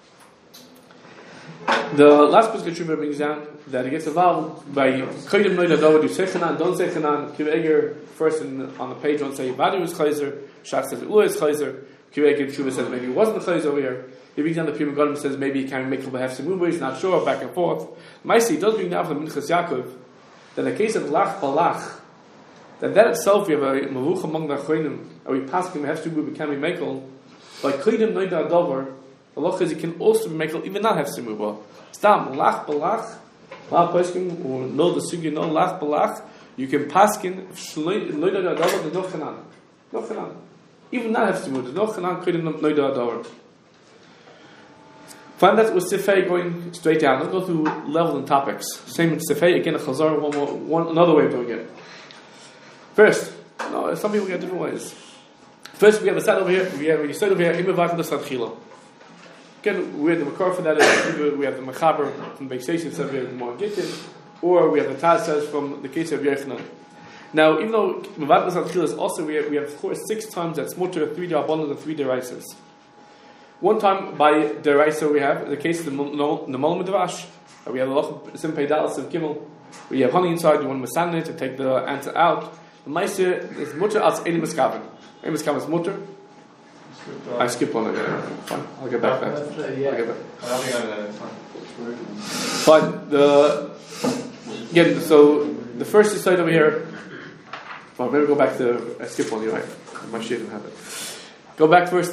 The last Pesach Tshuva brings down that he gets involved by Koyim Noida David, you say Chanan, don't say Chanan. Kiveger, first on the page, won't say Vadu is Chayzer, Shach says Ula is Chayzer, Kiveger Tshuva says maybe he wasn't the Chayzer over here. He brings down the Pima Godim says maybe he can make Chilba Hefsim, he's not sure, back and forth. Maisi does bring down from the Minchas Yaakov that in the case of Lach Balach, that itself we have a mavuch among the achronim, and we pass him have to be can be mekel. By klidim noida adavar, the loch is he can also be mekel even not have simuba. Stam lach balach, la paskin or no the sugi no lach balach. You can paskin noida adavar the no chanan, even not have simuba. No chanan klidim noida adavar. Find that with Sifei going straight down. Let's go through levels and topics. Same with Sifei, again a Chazar, another way of doing it. First, no, some people get different ways. First, we have a side over here, we have a side over here, Imavak the Sadchila. Again, we have the Makar for that, we have the Mechaber from Beis Station, says we have the more Gittin, or we have the Taz says from the case of Yechanan. Now, even though Imavak the Sadchila is also, we have of course 6 times that's mutter, 3 D'Rabbanan and 3 D'Oraisas. One time by Deraisa we have the case of the Molam Midrash. We have a lot of Sim Peidalis of Gimel. We have honey inside, you want to masan it to take the answer out. The Meiser is mutter as Edim Eskaven. Edim Eskaven is mutter. I skip one again. Fine, I'll get back to that. Fine. Again, so the first is side over here. Well, maybe go back to I skip one. You're right. My shit didn't have it. Go back first.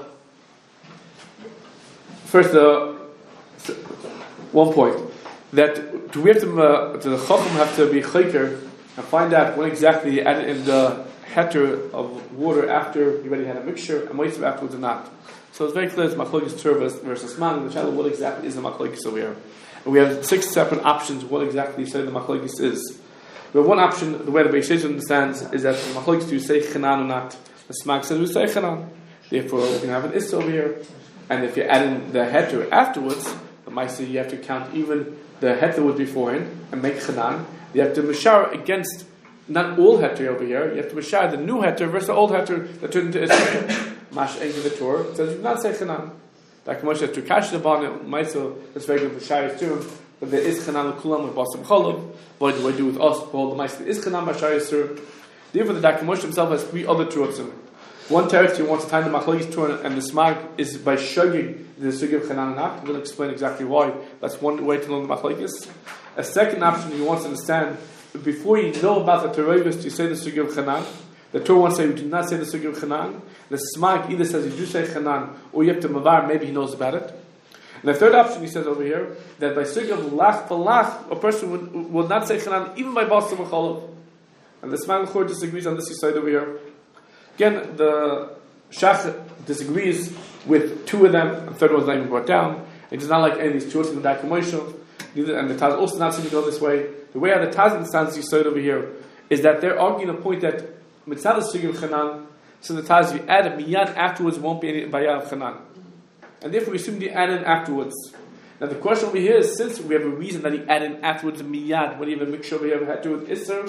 One point that do we have to the Chacham have to be chayker and find out when exactly added in the heter of water after you already had a mixture and moist afterwards or not. So it's very clear it's machlokes Turvas versus man. And the challenge what exactly is the machlokes over here. And we have 6 separate options what exactly say the machlokes is. But one option, the way the Beis Shammai understands, is that the machlokes do you say chanan or not. The Smag says we say chanan. Therefore we can have an is over here. And if you add in the heter afterwards, the Maisa you have to count even the heter was beforehand and make chanan. You have to mashar against not all heter over here. You have to mashar the new heter versus the old heter that turned into Israel. Mash into the Torah says you do not say chanan. Like Moshe to kash the ban Maisa that's very good for Shari's too. But there is chanan kulam with basam cholov. What do I do with us? Well, the Maisa is chanan by Shari's too. Therefore, the Dr. Moshe himself has 3 other truths. One teretz you want to tie the machlokes Torah and the smag is by shoging the sugi of chanan not. I'm going to explain exactly why. That's one way to learn the machlokes. A second option you want to understand before you know about the Torah you say the sugi of chanan. The Torah wants to say you do not say the sugi of chanan. The smag either says you do say chanan or you have to mavar. Maybe he knows about it. And the third option he says over here that by sugi of lach falach a person would not say chanan even by basam v'cholov. And the smag l'chor disagrees on this side over here. Again, the Shach disagrees with 2 of them, the third one's not even brought down. It does not like any of these 2 in the Dr. Moshe, and the Taz also not seem to go this way. The way how the Taz understands you said over here is that they're arguing a point that Mitzvah Sugi of Chanan, so the Taz you add it miyad afterwards won't be any bayad of Chanan. And therefore we assume you add in afterwards. Now the question over here is, since we have a reason that he added afterwards the miyad, when you have a mixture over here had to do with Isser,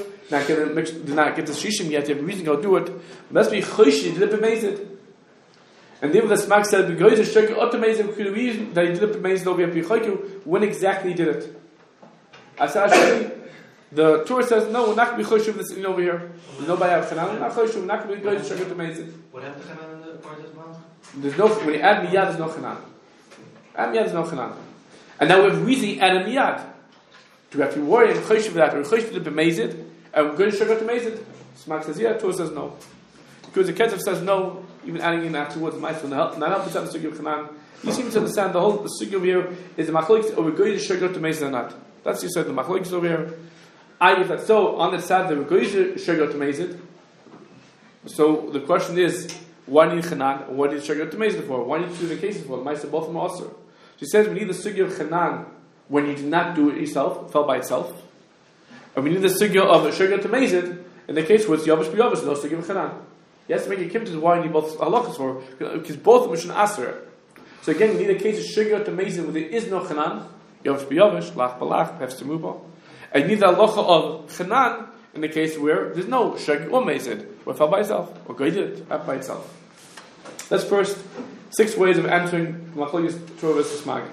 did not get the shishim yet, you have a reason to go do it. Must be choshi, did it b'mezid. And therefore the Smag said, because the shirk automazed the reason that he did it b'mezid over here b'choku, when exactly he did it. I said actually, the Torah says, no, we're not going to be choshi of this in over here. There's no bayad chanan, we're not choshi, we're not going to be going to shirk automazed. What happened to chanan in the part as well? There's no, when you add miyad, there's no chanan. Add miyad, there's no chanan. And now we have reason add a miyad. Do we have to worry and chosh for that? Or chosh for the b'mezid? And we're going to sugar to mezid? Smag says, yeah, Torah says no. Because the Ketzer says no, even adding in afterwards, might not help the sugi of chanan. You seem to understand the whole sugi over here is the machlokes, or we're going to sugar to mezid or not. That's you said, the machlokes over here. If that's so, on the side that we're going to sugar to mezid. So the question is, why need chanan, or why need sugar to mezid for? Why need 2 different cases for? Might say both of them also. She says we need the sugya of chanan when you did not do it yourself, fell by itself. And we need the sugya of a sugar to mezid in the case where it's yavish b'yavish, no sugya of chanan. You have to make a kimtis why you need both halachas for, because both of them should answer. So again, you need a case of sugar to mezid where there is no chanan, yavish b'yavish, lach balach, perhaps to muba. And you need the halacha of chanan in the case where there's no sugar or mezid, where it fell by itself, or did it by itself. Let's first 6 ways of answering machlokes Torah versus Smag.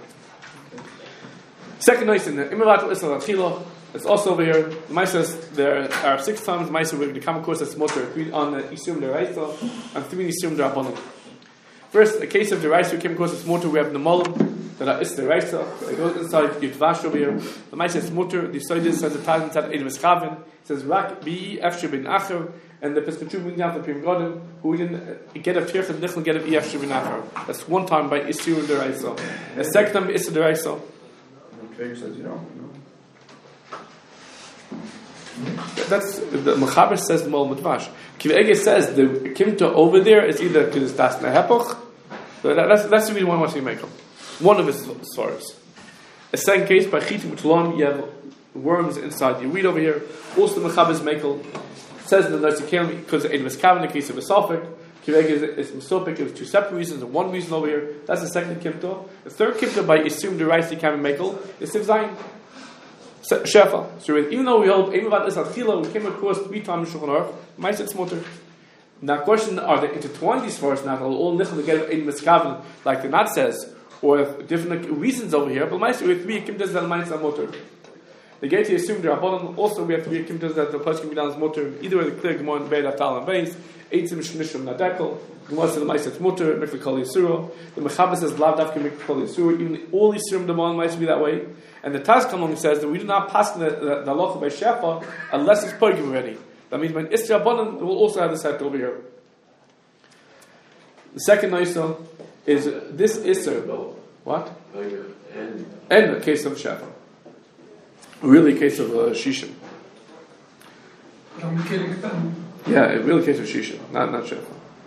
Second nice in the Imavatul Isla Achila. It's also over here. The Maisa says there are 6 times the Maisa with the common course that's motor on the Isum Deraisa and 3 Isum Derabanan. First, a case of Deraisa came across as motor. We have the Molam. that are Isser Reisa. It goes inside Yitvash over here. The Maisa is mutter. The Soidis says the Taz inside Eidim Eschavin. It says Rak Bi Efsher bin Acher. And the Pesachim brings down the Pim Godim, who didn't get a Tirch and Nichel get a Efsher bin Acher. That's one time by Isser Deraisa. The second time by Isser Deraisa. Kveiger says you don't. That's the Mechaber says the Mol Midvash. Kveiger says the Kimta over there is either because it's Das Nehepoch. So that's the reason why I want to make him. One of his sources. A second case by Chitim Tolom, you have worms inside. You read over here. Also, the Mechaber's Mekel says in the Nurse Kalim because it was Kavan in the case of a Sophic. Kveiger is Mesopik. It was two separate reasons and one reason over here. That's the second Kimta. The third Kimta by Isum Deraisi Kavan Mekel is Siv Zayin. Shefa. So even though we hold Eimavat is Achila, we came across 3 times in Shulchan Aruch. Ma'asetz mutter. Now, question: are they intertwined these verses? Now, all nichel together in miskaven, like the Nat says, or different reasons over here. But Ma'asetz with 3 kimtas that Ma'asetz mutter. The gate to assume there are also we have 3 kimtas that the person can be done as mutter. Either way, the clear Gemara and Beis Atal and Beis. Eitzim Shnishim Nadekel. Gemara says the Ma'asetz mutter. Mikveh Kol Yisuro. The Mechaber says Lav Dafka Mikveh Kol Yisuro. Even all Yisurim the Mon might be that way. And the Taz Kamon says that we do not pass the halacha by Shefa unless it's purged already. That means when Isra Abonim, we'll also have this set over here. The second Naisa is this Isra. What? And the case of Shefa. Really, a case of Shishim. Yeah, really, case of Shishim, not Shefa.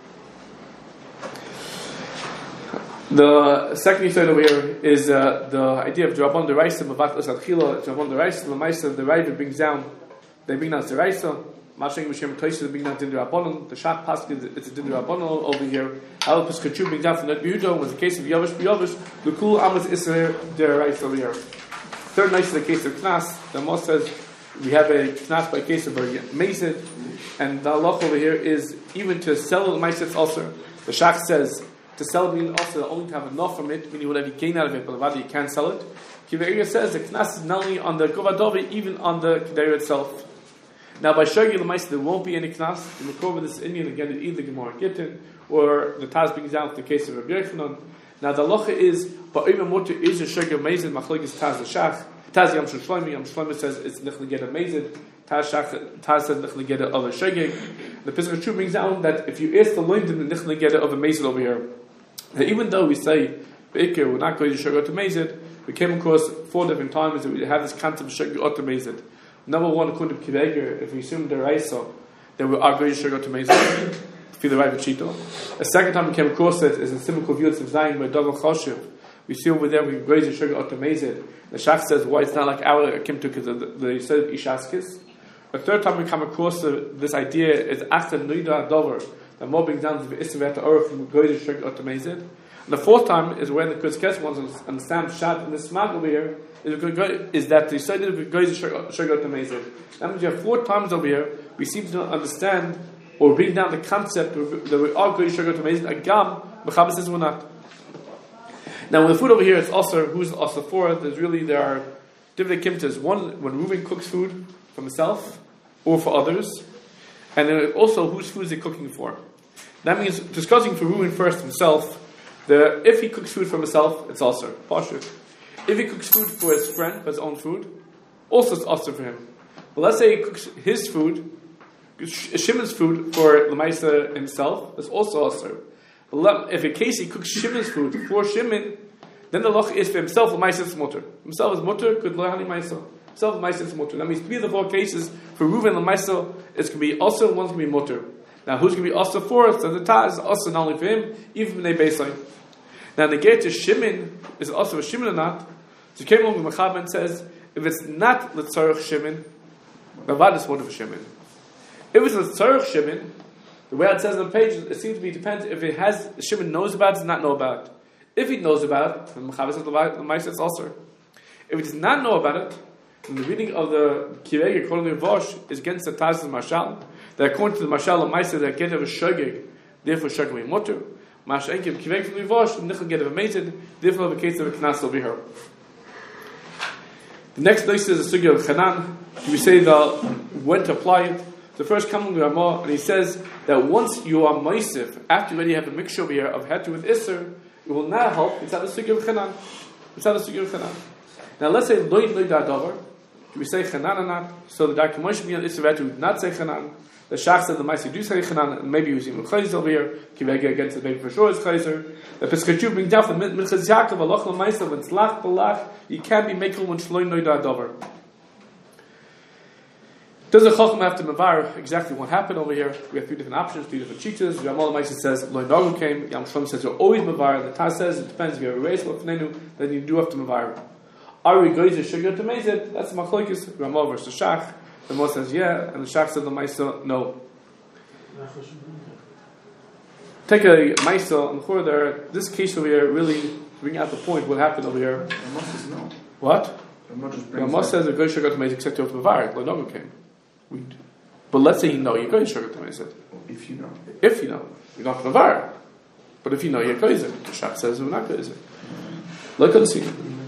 The second side over here is the idea of Drabon Deraisa, Mavat Asad Chila, Drabon Deraisa, the Raiva brings down, they bring down Deraisa, Mashing Mishem Toysa, they bring down Din Drabonon, the Shat Paskin, it's a Din Drabonon over here, Al Piskachu brings down from Net Yehuda, was the case of Yavish B'Yavish, the Kul Amos Isra Deraisa over here. Third night is the case of Knas, the Mos says we have a Knas by case of Mazid, and the halach over here is even to sell the Ma'asetz also. The Shach says, to sell it means also only to have enough from it, meaning whatever you gain out of it, but rather you can't sell it. Kveiger says the Knas is not only on the Govadovi, even on the Kedera itself. Now by showing you the Ma'asetz, there won't be any Knas. The Makor of this Indian, again, in either Gemara Gittin, or the Taz brings down the case of Rabbi Yochanan. Now the halacha is, Ba'ima Mutter is a Shogeg Mazid, Machlokes Taz Shach. Taz Yam Shlomi, Yam Shlomi says it's Nichle Geda Mazid. Taz says Nichle Geda of a Shogeg. The Pesach Chu brings down that if you ask the Loindim, the Nichle Geda of a Mazid over here, even though we say Be'ikir, we're not going to Shogeg to Mazid, we came across 4 different times that we have this concept of Shogeg to Mazid. Number 1, according to Kveiger, if we assume the Raisa, then we are going to Shogeg to Mazid, for the right of Chito. A second time we came across it is in Simon Koviyot of Zayin by Dogal Choshev. We see over there we graze the sugar out to Mazid. The Shach says why it's not like our Kimtu because the Yisod of Ishaskis. A third time we come across this idea is after Nuida Dover, the mobbing down to the Issavet Orach from graze the sugar out to Mazid. And the fourth time is when the Kutzkes wants to understand Shat and the Smag over here is that the Yisod of graze the sugar out to Mazid. That means you have 4 times over here we seem to understand or bring down the concept that we are going to sugar to Mazid. Agam, Mechaber says we're not. Now, with the food over here, it's also who's also for it. There are different kimtas. One, when Reuven cooks food for himself or for others, and then also whose food is he cooking for. That means discussing for Reuven first himself. If he cooks food for himself, it's also pashut. If he cooks food for his friend, for his own food, also it's also for him. But let's say he cooks his food, Shimon's food for Lamaisa himself, it's also also. If in case he cooks Shimon's food for Shimon, then the loch is for himself Lamaisa mutter. Himself is mutter, could lohani Maisa. Himself Lamaisa mutter. That means 3 of the 4 cases for Reuven Lamaisa it's going to be also, one's going to be mutter. Now who's going to be also for it? So the Taz is also not only for him, even when they baseline. Now the get to Shimon is also a Shimon or not. So he came along with Mechaber and says if it's not L'tzarech Shimon, Navad is mutter for Shimon. If it's L'tzarech Shimon, the way it says on the page, it seems to be depends if it has Shimon knows about it, does not know about it. If he knows about it, then Mechaber says the Ma'asetz also. If he does not know about it, then the reading of the Kveiger according to Vosh is against the Taz of Mashal. That according to the Mashal of Ma'asetz, that get of a Shogeg, therefore Shogeg may mutter. Mashal Enkim Kveiger from the Vosh, Nichel get of a Mazid, therefore the case of a Knas will be her. The next place is the Sugya of Chanan. We say when to apply it. The first coming to Ramah, and he says that once you are Maisif, after you already have a mixture over here of Heter with Isser, it will not help. It's at the Sugya of Chanan. Mitzad the Sugi of Chanan. Now let's say Loi Da Dover. Do we say Chanan or not? So the Dark Moshe Bin Israel would not say Chanan. The Shach said the Maisi do say Chanan, and maybe he was even Chayzer over here. Kivega against the baby for sure is Chayzer. The Peschachu bring down from Minchas Yaakov, Aloch L'Maisa, when it's Lach Balach, you can't be making when Shloi Noida Dover. Does the Chacham have to Mavar exactly what happened over here? We have three different options, three different cheetahs. Ramal Maisa says Loi Nagu came. Yam Shlom says you're always Mavar. The Taz says it depends if you have a race Lefnenu, then you do have to Mavar. Ari Goizer Shugir to Mezid, that's Machlokes. Ramal versus Shach. The Mo says yeah, and the Shach says the Maisa no. Take a Maisa and further. This case over here really bring out the point. What happened over here? Ramah says no. What? Ramah says the Goizer Shugir to Mezid except you have to Mavar. Loi Nagu came. But let's say you know you're going to Shugir to Mezid. If you know. If you know, you're not Mavar. But if you know you're Goizer, the Shach says we're not Goizer. Look and see.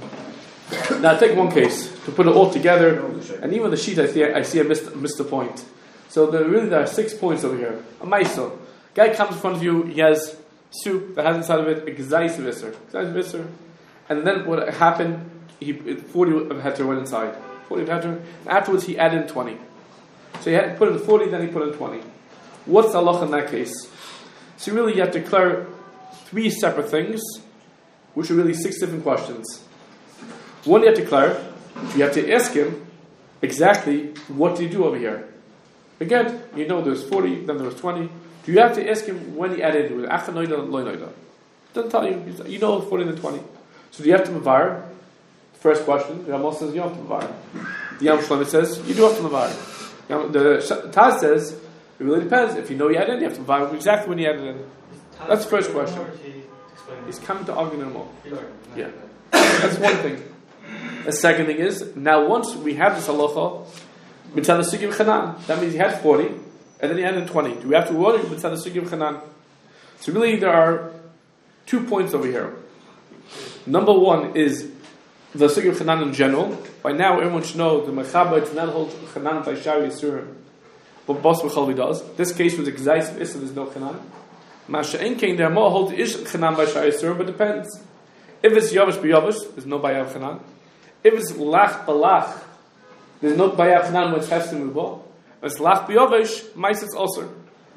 Now take one case to put it all together, and even the sheet I see I missed the point. So there are 6 points over here. A ma'aser. Guy comes in front of you, he has soup that has inside of it a gzais visser. And then what happened, 40 of heter went inside. 40 of heter, and afterwards he added in 20. So he had put in 40, then he put in 20. What's the halacha in that case? So really you have to declare 3 separate things, which are really 6 different questions. One you have to declare, you have to ask him exactly what did he do over here. Again, you know there's 40, then there was 20. Do you have to ask him when he added it? Was acha noida, loy noida? Doesn't tell you. You know 40 and 20. So do you have to mavar? First question. The Ramal says you don't have to mavar. The Yam Shlomo says you do have to mavar. The Taz says it really depends. If you know he added in, you have to mavar exactly when he added in. That's the first question. He's coming to argue no more. Yeah. That's one thing. The second thing is, now once we have this halacha, mitzad sugi v'chanan, that means he had 40, and then he added 20. Do we have to order mitzad sugi v'chanan? So really there are 2 points over here. Number one is the sugi v'chanan in general. By now everyone should know the mechaber does not hold chanan by shari yisurim, but bas v'chalvi does. This case was exais issa, there's no chanan. Masha'en came there more hold ish chanan by shari yisurim, but depends. If it's yavish b'yavish, there's no bayav chanan. If it's lach balach, there's no bayav chanan when it's hefsim ubo. If it's lach b'yavish, mais it's also.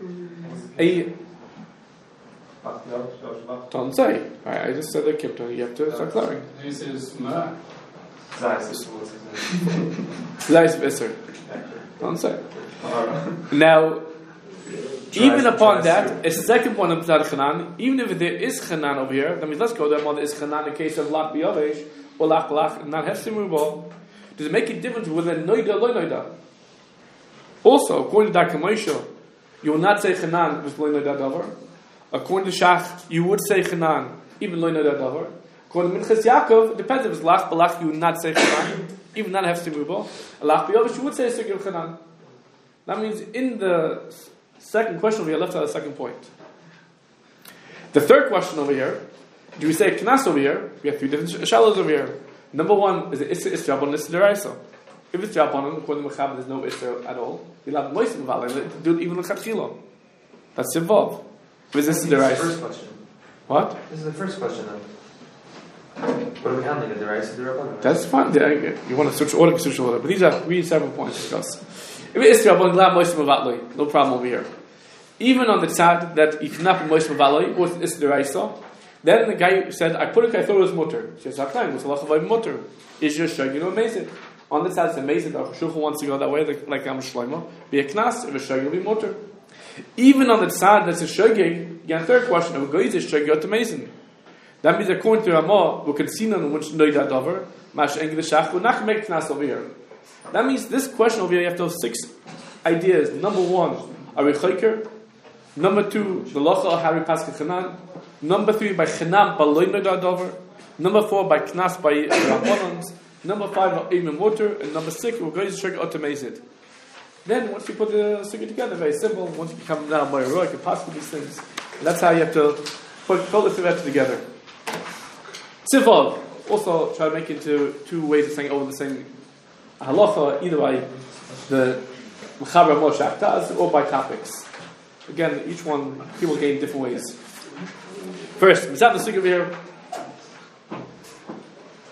Don't say. I just said the kipton. You have to start clearing. This is Mara. Zayis v'isser. Don't say. Now, even upon that, a second point of Tzad Chanan, even if there is Chanan over here, that means let's go there, there is Chanan in case of Lach B'yavesh, or Lach Lach, and not Hefsim Rubo, does it make a difference whether Noida or Lo Noida? Also, according to Dr. Moshe, you will not say Chanan with Lo Noida Davar. According to Shach, you would say Chanan, even Lo Noida Davar. According to Minchas Yaakov, it depends if it's Lach B'lach, you would not say Chanan, even not Hefsim Rubo. Lach B'yavesh, you would say Sigil Chanan. That means in the second question over here, left out the second point. The third question over here, do we say knas over here? We have 3 different shallows over here. Number one is Issa Rabbanon, Issa Deraisa. If it's Rabbanon, according to Mechaber, there's no Issa at all. You'll have Moisim Valim, do it even L'Chatchila. That's involved. If it's Issa Deraisa. First question. What? This is the first question though. What are we handling? The Deraisa, the Rabbanon? That's fine. You want to switch order, but these are 3 separate points to discuss. If it's Rabbanon, Glad Moisim Valim, no problem over here. Even on the tzad that you cannot be Moisim Valim, or it's Deraisa, then the guy said, I put it, I thought it was mutter. She says, Haknaim, it's halach mutter. Is your shagir amazing? On the tzad, it's amazing that Shulchan wants to go that way, like Am Shlomo. Be a knas, if a shagir will be mutter. Even on the tzad that's a shagir, you get a third question, if a guy is a shagir, amazing. That means according to Ramah, we can see on which know that over, Mash Engel the Shach, we're not going to make knas over here. That means this question over here, you have to have 6 ideas. Number 1, are we chayker? Number 2, the locha Harry Pascha Chanan. Number 3, by Chanam Baloy Nodadover. Number 4, by Knas by Rabbanans. Number 5, by Eimim Water. And number 6, we're going to sugar automate. Then, once you put the sugar together, very simple. Once you become now by Roy, you can pass these things. And that's how you have to put all the Sivat together. Sivov, also try to make it into 2 ways of saying over the same halacha, either by the Mechaber Moshe Aktaz or by topics. Again, each one, people gain different ways. First, Mitzad the Sugi over here.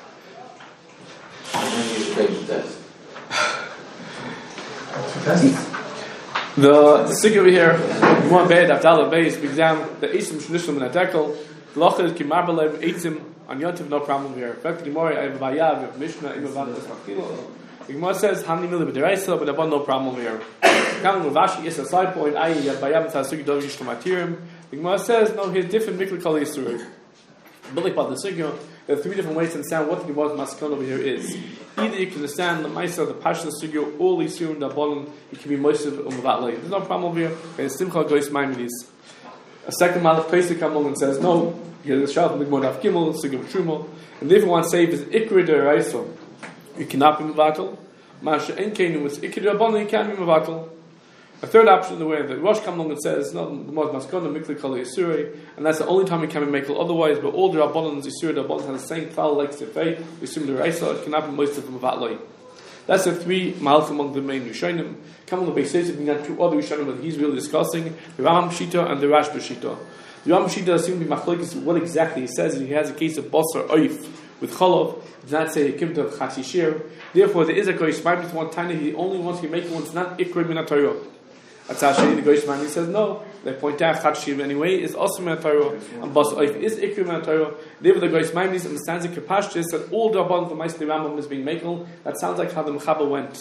The stick over here, one bed, Abdallah Base, exam, the Isim Shnishlam and Atekel, Lochel, Kimarbalev, Eitzim, on Yontiv, no problem here. Back to Gemara, I have Vayav, I have Mishnah, Imavat, Machilo. The Gemara says, Hamni Mili B'Deraisa, but about no problem here. Coming with Rashi is a side point, I have Vayav, Tzasugi, Dov, Yishlam, Atirim. The Gemara says, no, here's different Mikli Kali Yisuri. Building about the Sugya, there are three different ways to understand what the Gemara's Maskon over here is. Either you can understand the Maisa, the Pasha, the Sugya, all Yisur, the Bolin, it can be Moshev, Umavat. There's no problem over here. There's Simcha, Gois, Maimonides. A second Malach Pesach comes along and says, no, you have the Shalach, the Gemara, Daf Gimel, Sugya, Truma. And the different one say, if it's Ikri Deraisa, you cannot be Mavatal. Masha Enkeinu, it's Ikri Derabanan, you can't be Mavatal. A third option, the way that Rosh comes along and says, no, the Mod Maskon, the Mikli Kali Yisuri, and that's the only time we can be Mekel. Otherwise, but all the Rabbanan, Yisuri, the Rabbanan have the same foul like Sefei, we assume the Raisa, it cannot be Moisef from Mavatlai. That's the three Malach among the main Rishonim. Come on the basis, we got two other Rishonim that he's really discussing, the Ram Shita and the Rashba Shita. The Ram Shita assumes to be Machlokes what exactly he says, and he has a case of Basar Oif with Cholov, does not say a Kimta of Chachishir. Therefore, there is a Goyish Maimonides one time, he only wants to make one, it's not Ikrid Minatorah. Atzashi, the Goyish Maimonides says no. They point out Chachishir anyway is also Minatorah, and Basar Oif is Ikrid Minatorah. Therefore, the Goyish Maimonides understands the Kapashtis that all the Rabban of the Maisli Rambam is being Mekel. That sounds like how the Mechaber went.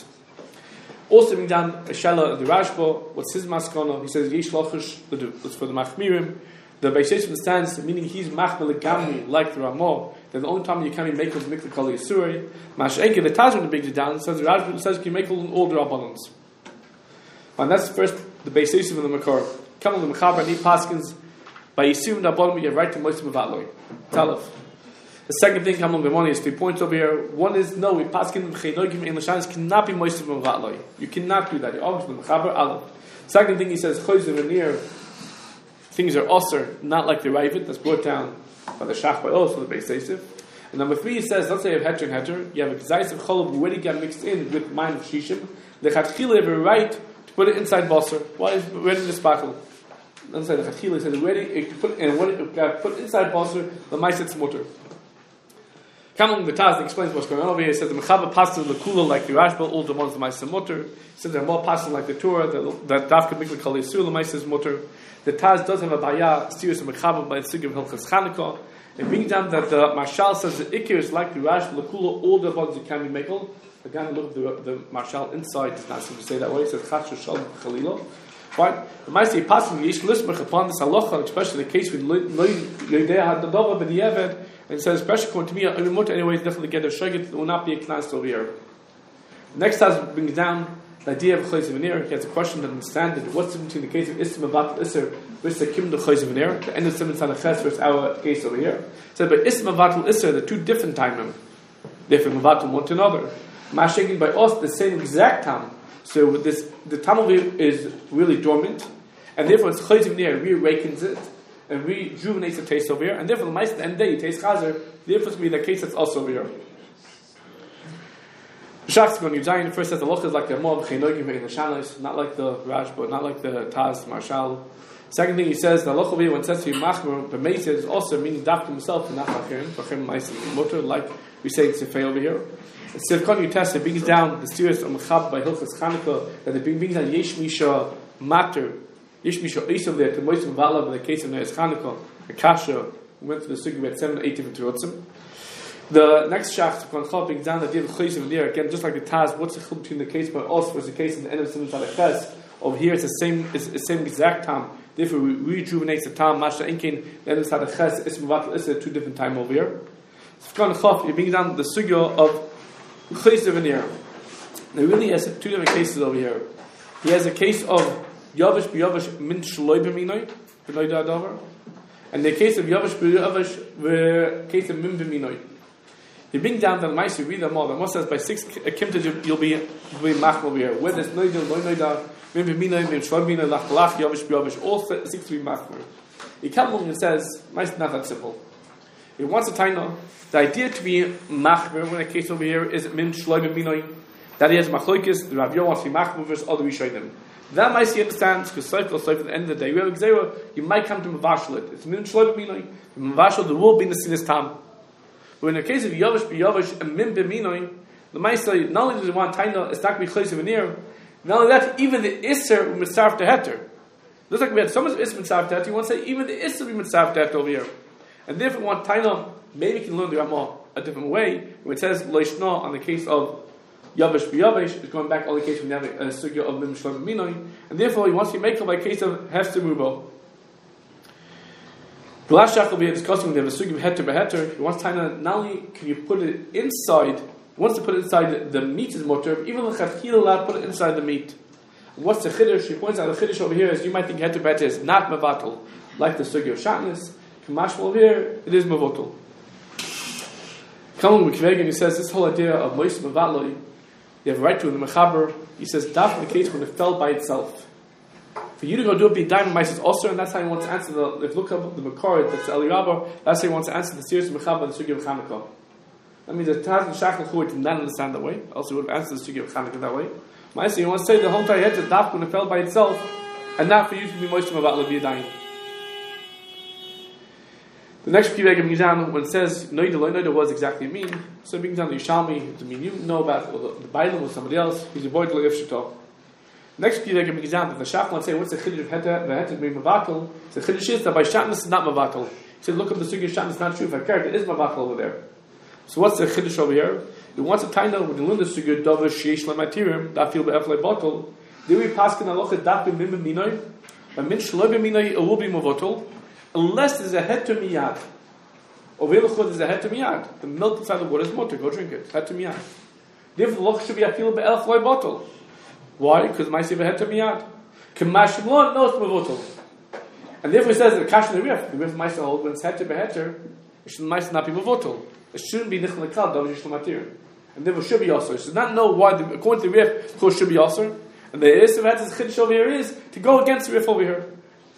Also being done a Shela the Rashba, what's his maskana? He says Yesh Lachish, it's for the Machmirim. The Beishesh understands, meaning he's Machmel Gamri, like the Ramah, that the only time you can be Mekel is Mikli Kali Yisuri. Mash'eke, the Tajman the brings it down, says the Rashba says you Mekel in all the Rabbanans. And that's first the Beishesh of the Makar. Come on the Mechaber and he paskins by Yisum the Rabbanim, you have right to Moisim Avatloi. Talaf. The second thing, come on the one is 3 points over here. One is no, we paskin Cheinogim in Lashanis cannot be Moisim Avatloi. You cannot do that. You always the Mechaber Aleph. Second thing he says, Choyz and Veneer. Things are osir, not like the Ravid that's brought down by the Shach by also the Beis Yosef. And number 3 he says, let's say you have heter and heter, you have a Gzais of Cholov already got mixed in with mine of Shishim, the Chatchila have a right to put it inside Basar. Why is ready to sparkle? Let's say the Chatchila says ready to put it, and what it put inside Basar, the mice it's mutter. Coming the Taz explains what's going on over here. He says the Mechaber passes the Kula like the Rashba, all the ones the mice are mutter. He says they're more passing like the Torah, that Dafka Mikli Kali Yisur, the mice is mutter. The Taz does have a Baya, serious Mechaber by the Sig of Hilchas Chanukah. It brings down that the Marshal says the Ikir is like the Rashba, the Kula, all the ones that can be Mekel. Again, look at the Marshal inside, does not seem to say that way. It says Chash Shalom Chalila. Right? The Maisi passing Yesh Lismach upon this halacha, especially the case with Yodea had the Dova ben Yeved, and it says, especially according to me, I mean, anyway, definitely get a shogit, will not be a knas over here. The next Taz brings down the idea of Chayz Veneer. He has a question to understand that what's the difference between the case of Isma Vatal Isser versus the Kim the Chayz Veneer, the end of Simon Tzanaches versus our case over here. So, but Isma Vatal Isser, the two different timing, different Vatal one to another. Mashagin by us, the same exact time. So the time is really dormant, and therefore it's Chayz Veneer reawakens it and rejuvenates the taste over here, and therefore the mice at the end of the day you taste chazer. Therefore, it's going to be the case that's also over here. Shach's going to Yudayin first says the loch is like the Moab Cheinogim in the Shalos, not like the Rashba, not like the Taz Marshal. Second thing he says the loch over here when it says to Machmer B'Meised is also meaning Dafka himself and not Chachirim, Chachirim Mice and Mutter, like we say in Sefei over here. Sefkon Yutes it brings down the serious of Mechab by Hilchas Chanukah that it brings down Yesh Misha Matter. Yesh Misha Eisav there to Moisim Vala in the case of Neres Chanukah, Akasha, we went to the Sugi, we had 7 or 8 different Terotzim. The next Shach, when Chal brings down the idea of Chayz Veneer, again, just like the Taz, what's the chum between the case by us versus the case in the end of Simon Tzalaches? Over here, it's the same exact time. Therefore, we rejuvenates the time. Masha Inkin, the end of Tzalaches, Isma Vatal Isser, 2 different time over here. So, Chal, you bring down the Sugya of Chayz Veneer. Now, he really has 2 different cases over here. He has a case of Yavish b'Yavish min shloi b'minoi, b'noi da'adavar, and the case of Yavish b'Yavish, the case of min b'minoi. You bring down the mice, you read them all. The Moshe says by 6 kimta you'll be machmel here. Where there's no noida, min b'minoi, min shloi b'minoi, lach lach, Yavish b'Yavish, all 6 to be machmel. He comes along and says, mice is not that simple. He wants to taina. The idea to be machmel when the case over here is min shloi b'minoi. That he has machloikis, the Rav Yo wants to be machmel versus other Rishonim. That might see understands because at the end of the day, you have Xera, you might come to Mavashal. It's min shloim b'minoi. Mavashal, there will be in the sinus tam. But in the case of Yavish b'Yavish and min b'minoi, the might say not only does he want taina, it's not to be Chayz Veneer. Not only that, even the Isser mitzarf to heter. Looks like we had so much Isser mitzarf to heter, you want to say even the Isser mitzarf to heter over here. And therefore, one Taina, maybe we can learn the Ramah a different way. When it says Loishna on the case of Yavish b'Yavish, it's going back all the case when you have a sugya of Mim Shlom Minoi. And therefore, he wants to make it by case of Hefzer Rubo. The last shach will be discussing when you have a sugya of Heter b'Heter. He wants Taina, not only can you put it inside, he wants to put it inside the meat is mutter, even the Chafkil allowed to put it inside the meat. What's the Chiddush? He points out the Chiddush over here is you might think Heter b'Heter is not Mevatel, like the sugya of Shatnez. Kamashmal over here, it is Mevatel. Coming with Kveg, and he says this whole idea of Mois Mevatloi, you have a right to in the Mechaber. He says, Daf in the case when it fell by itself. For you to go do it, be diamond mice is also, and that's how he wants to answer the. If you look up the Makar, that's Eliyahu, that's how he wants to answer the serious Mechaber and the Sugya of Chanukah. That means that Taz and Shachal Chur did not understand that way. Also, he would have answered the Sugya of Chanukah that way. Mice, he wants to say the whole entire head to Daf when it fell by itself, and not for you to be Mois Mevatloi, be a diamond. The next Kiveg of Mizan, when it says Noida Noida, what does exactly mean? So being done the Yishalmi, does it mean you know about the Bailam or somebody else? He's a boy to Lev Shito. Next Kiveg of Mizan, the Shach wants to say, what's the Chiddush of Heter? The Heter being Mavatal. The Chiddush is that by Shatnez is not Mavatal. He said, look up the Sugya Shatnez, it's not true. If I care, it is Mavatal over there. So what's the Chiddush over here? He wants to tie out when you learn the Sugya Dover Sheish Lamatirim, that feel Be'eflei Bottle. Do we pass in Alocha Daf B'Mim B'Minoi? By Min Shloi B'Minoi, it will be Mavatal. Unless there's a Heter Miyad. Over here, there's a Heter Miyad. The milk inside the water is mutter. Go drink it. Heter Miyad. Therefore, the loch should be a feel be'elf loy bottle. Why? Because my siva Heter Miyad. K'mash lo no it's mevotel. And therefore, he says the kash in the rif. The rif mice hold when it's Heter be'Heter. It should mice not be mevotel. It shouldn't be nichel lekal davar yishlo matir. And therefore, should be also. So not know why. According to the rif, of course, should be also. And the is of Heter's chiddush over here is to go against the rif over here.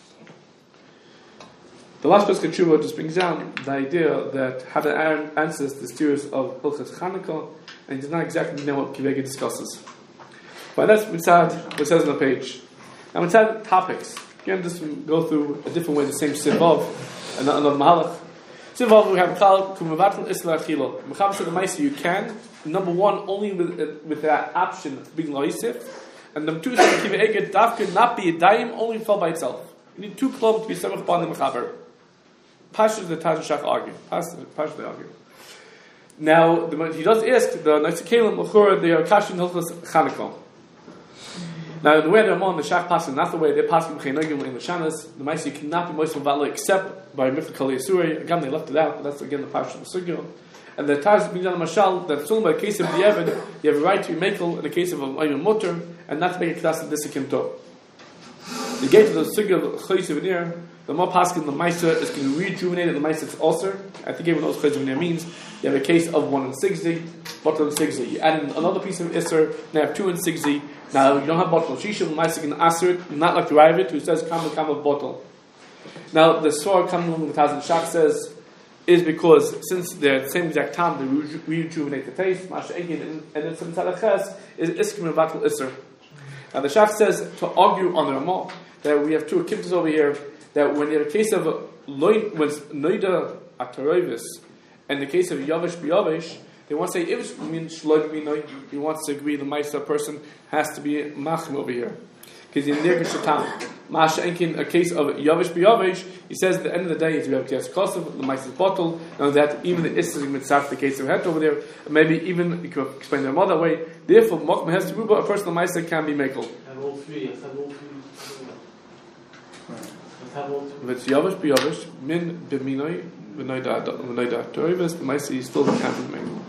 The last Pesach Tshuva just brings down the idea that how to answer the series of Hilchas Chanukah, and he does not exactly know what Kivegi discusses. But that's Mitzad, what it says on the page. Now Mitzad topics. Again, just go through a different way, the same Sivav, and another Mahalach. Sivav, we have Chal, Kumavatul Isla Achilo. Mechaber said the Maisi, you can. Number one, only with that option of being Loisif. And number two, says Kivegi, Daf could not be a daim, only fell by itself. You need two klum to be Samach upon the Mechaber. Pashas the Taz and Shach argue. Pashas they argue. Now, he does ask the Nitzikelim Lachura, they are Kashin Hilchas Chanukah. Now, the way they're on the Shach passing, not the way they're passing B'Chenogim in the Shanas, the Maisi cannot be Moisem Vatla except by Mifta Kali Yisuri. Again, they left it out, but that's again the Pashas of the Sugya. And the Taz being done Mashal, that it's only by the case of the Evid, you have a right to be Mekel in the case of a Ayman Mutter, and not to make a Kdas of Disikim Tov. The gate of the Sugya of Choy Souvenir, the more paskin the Maisa is going to rejuvenate the Maisa it's ulcer. I think even those Choy Souvenir means you have a case of 1 in 60, bottle in 60. You add in another piece of Isser, now you have 2 in 60. Now you don't have bottle. Shisha, the Maisa can answer it, not like the Rivit who says Kama bottle. Now the Swar coming from the Taz Shach says is because since they're at the same exact time they rejuvenate the taste, Masha Egin and then some Tzalaches is Iskim and Batal Isser. Now the Shach says to argue on the Ramah that we have two Akimtas over here that when you have a case of Noida Atarovis and the case of Yavish b'Yavish, they want to say if it means Shloim Minoi, he wants to agree the Maisa person has to be Machim over here. Because in there Masha Enkin, a case of Yavish b'Yavish, he says at the end of the day it's Rav Tias Kosov, the Maisa's bottle, now that even the Isser Mitzaf, the case of Het over there, maybe even you could explain them another way. Therefore, Mokhma has to prove a personal Maisa can be Mekel. Have all three, have all three. If it's Yavish b'Yavish, Min b'Minoi, V'noida Torivus, the Maisa still can't be Mekel.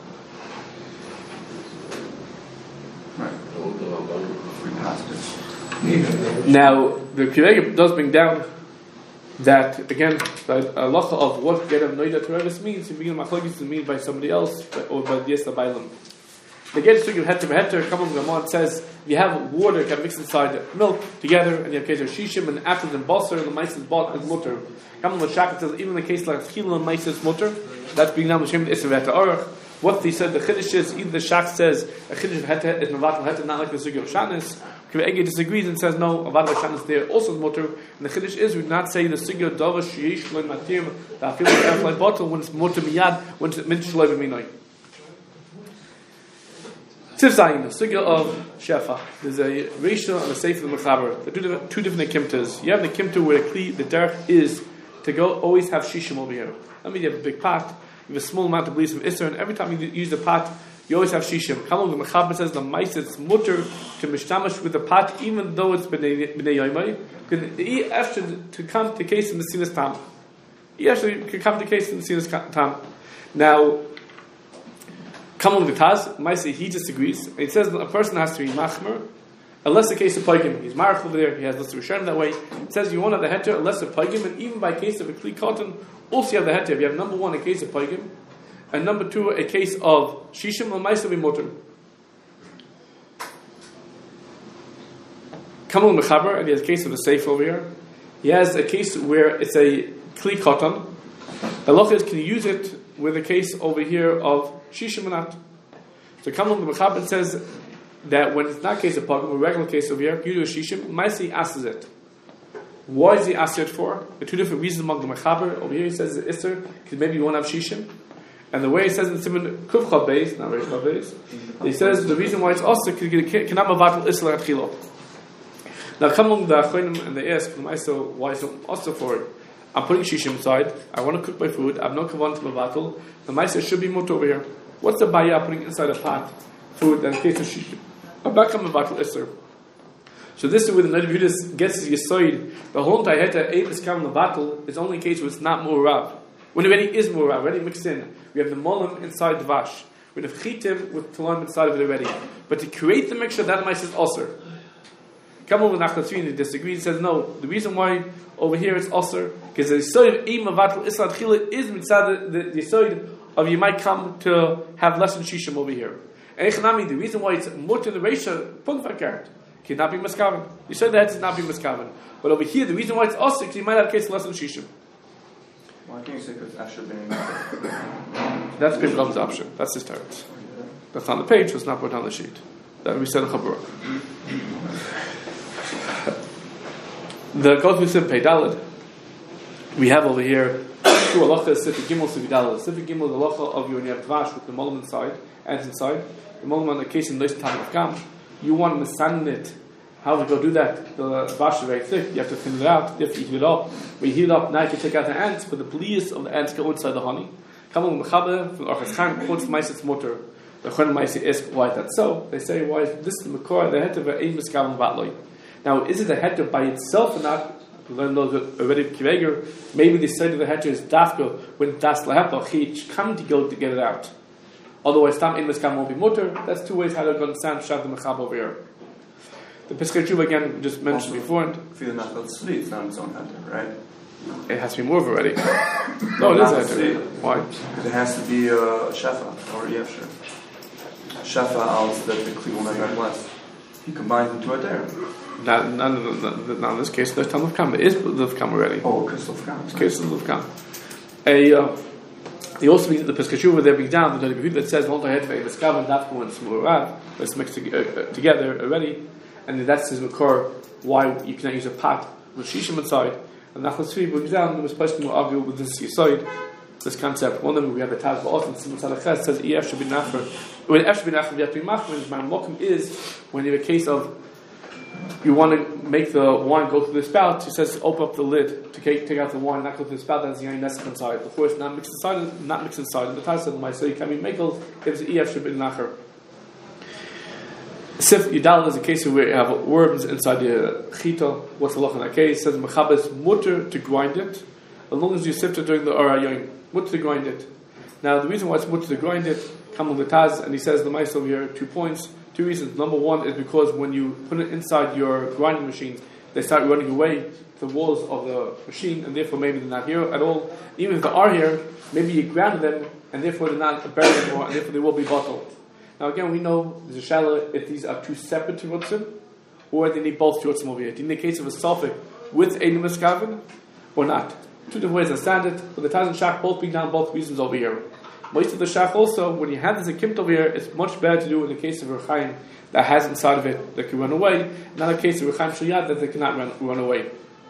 Now, the Kireg does bring down that, again, the halacha of what get of Noida Terevis means, you begin machlokes to mean by somebody else, or by the Yesa Bailam. The get to Heter Beheter, Kamam Gamon says, you have water can mix inside milk together, and you have case of Shishim and apples and Basar, and the mice is bought and mutter. Kamam Lashaka says, even in the case like Chil and mice is mutter, that's being down the Shem Isser Beheter Arach. What they said, the Chiddush is, either the Shach says, a Chiddush of Heter is Mavatal Heter, not like the Sugya of Shanis. Kvegi disagrees and says, no, Mavatal Shanis there also is mutter. And the Chiddush is, we do not say the Sugya of Dava Sheish Lo Matir, that feels like F like bottle, when it's mutter miyad, when it's min shloim minoi. Tiv Zayin, the sugya of Shefa. There's a ratio and a seif of the Mechaber. There are two different kimtas. You have the kimta where the derech is to go always have shishim over here. That means you have a big pot, you have a small amount of bleach of Isser, and every time you use the pot, you always have shishim. Kamel the Mechaber says the mice it's mutter to mishtamash with the pot, even though it's b'nei yoymai, because he actually to come to case in the sinas tam. He actually can come to case in the sinas tam. Now, Kamel the Taz, mice he disagrees. And he says that a person has to be machmer. Unless the case of Paigim, he's marked over there, he has less Rishonim that way. It says you won't have the heter unless of Paigim, and even by case of a Kli Cotton, also you have the heter. You have number one, a case of Paigim, and number two, a case of Shishim, and Maisa B'motor. Kamal Mechaber, and he has a case of the Seif over here. He has a case where it's a Kli Cotton. The loch is, can you use it with a case over here of Shishim or not? So Kamal Mechaber says, that when it's not a case of Pagam, a regular case over here, you do a Shishim, Maisi asks it. Why is he asked it for? There are two different reasons among the Mechaber. Over here he says it's Isser, because maybe you won't have Shishim. And the way he says in Simon Kufcha Beis, not Reish Beis, he says the reason why it's also because you cannot mavatal Isser at Chilo. Now come along the Achronim and they ask, why is it also for it? I'm putting Shishim aside, I want to cook my food, I have no kavan to mavatal, the Maisa should be moved over here. What's the Baya putting inside a pot food in case of Shishim? So this is where the Nadi Yehuda gets his yisoid. The whole entire heta eight is coming the battle is only in case where it's not murav. When it already is murav, already mixed in. We have the molim inside the vash. We have chitim with talim inside of it already. But to create the mixture, that might is osir. Come over Nachman Tzvi disagrees. He says no. The reason why over here it's osir because the yisoid of eim avatul isla tchila is mitzad the yisoid of you might come to have less than shishim over here. The reason why it's mutter the ratio punfakert cannot be maskaven. You said that it's not be maskaven, but over here the reason why it's also because you might have a case less than shishim. Why can't you say because Asher been That's Bim Ram's option. That's his teretz. That's on the page, so it's not put on the sheet. That we said in Chabura. The God Musim Pei Daled. We have over here two halachas, Sifik Gimel, Sifik Daled. Sifik Gimel, the halacha of you when you have dvash with the molam inside, ends inside. The moment on the case in this time of Gam, you want to sand it. How do we go do that? The vash is very thick, you have to thin it out, you have to heat it up. When you heat it up, now you can take out the ants, but the bleas of the ants go inside the honey. Kamal Mechaber from Orchas Chaim quotes Maiset's motor. The Chon Maiset ask why that's so. They say why this is the Makor, the heter of ein miskaven vatloi. Now, is it a heter by itself or not? We learned those already Kiveger. Maybe they say that the heter is dafka when das lehepa chich come to go to get it out. Otherwise, tam ein miskaven won't be mutter. That's two ways how to understand Shav the Mechaber over here. The Pesach Tshuva again we just mentioned before. And for the Nachal Tzvi, it's not its own heter, right? It has to be moved already. No, it is a heter. Why? Because it has to be a shefa or yefsher. Shefa als that the kli will not be blessed. He combines into a there. Not in this case. There's Tam of Kam. It is Levkam already. Oh, because Levkam. This case is Levkam. They also mean the Pesach Tshuva there being down the Nadi that says Molta Het Ve'Eves Kavan Dafka when it's Murav. Let's mix together already. And that's his makor why you cannot use a pot with shishim inside. And Nachal Tzvi brings down there was person who argue with this yisoid, this concept. One of them we have a Taz Ba'otim Simon Salachet says Ef should be nachar. When Ef should be nachar, you have to be machmer. My mokum is when you have a case of you want to make the wine go through the spout. He says open up the lid to take out the wine, not go through the spout. That's the yain nesek inside. Before it's not mixed inside, not mixed inside. And the Taz said my so you can be makel if the Ef should be nachar. Sif Yidal is a case where you have worms inside the chita. What's the loch in that case? It says Mechaber is mutter to grind it, as long as you sift it during the Arayoin. Mutter to grind it. Now the reason why it's mutter to grind it, Kamal the Taz, and he says the mice over here 2 points. 2 reasons. Number one is because when you put it inside your grinding machine, they start running away the walls of the machine, and therefore maybe they're not here at all. Even if they are here, maybe you ground them, and therefore they're not buried anymore, and therefore they will be bottled. Now again, we know there's a shallow if these are two separate terutzim, or they need both terutzim over here. In the case of a suffix with a miskaven, or not. 2 different ways to understand it, but the Taz and Shach both bring down both reasons over here. Most of the Shach also, when you have this akimt over here, it's much better to do in the case of Rechaim that has inside of it that can run away, not a case of Rechaim Shiyad that they cannot run away.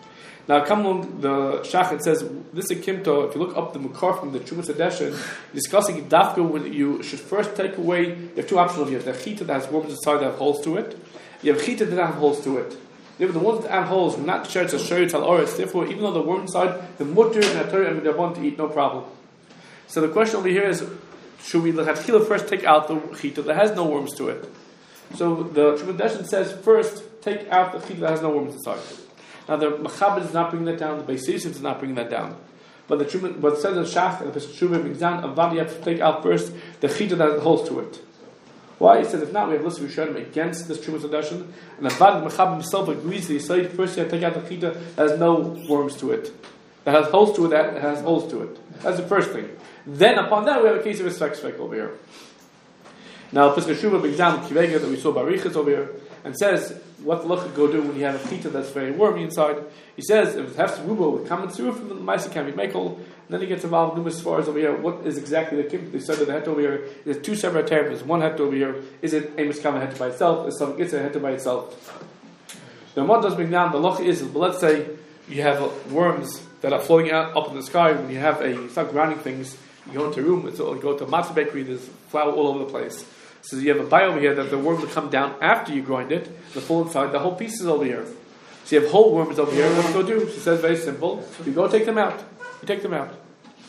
Now, come along, the Shachat says, this is Kimto, if you look up the Makar from the Chumas Adeshin, discussing Dafka, when you should first take away, you have two options. You have the Chita that has worms inside that have holes to it. You have Chita that doesn't have holes to it. Therefore, the ones that have holes will not share to Shayr Tal Oretz. Therefore, even though the worm inside, the mutter and the Torah and the want to eat, no problem. So the question over here is, should we first take out the Chita that has no worms to it? So the Chumas Adeshin says, first, take out the Chita that has no worms inside. Now the Machabed is not bringing that down, the Beis Yosef is not bringing that down. But it says in Shach, and the Pesach brings down, Avad, you have to take out first the Chita that has holes to it. Why? He says, if not, we have Lissu Rishonim against this Chumas Adeshin, and Avad, the Machabed himself agrees that he said, first you have to take out the Chita that has no worms to it. That has holes to it, that has holes to it. That's the first thing. Then upon that, we have a case of a Svek over here. Now, Pesach brings down Kivega that we saw Barichas over here, and says, what the look go do when you have a chita that's very wormy inside? He says, if it has to rubo with common through from the Maisa can be makel, and then he gets involved in numerous fars over here. What is exactly the kim? They said that the het over here is two separate terms. One het over here, is it Amos Kama het by itself? Is something it's a het by itself? The Ramad does bring down the loch is, but let's say you have worms that are floating out up in the sky. When you start grinding things, you go into a room, you go to a matzah bakery, there's flour all over the place. So you have a bio over here that the worm will come down after you grind it, the full inside, the whole piece is over here. So you have whole worms over here, what do you go do? She says very simple, you go take them out. You take them out.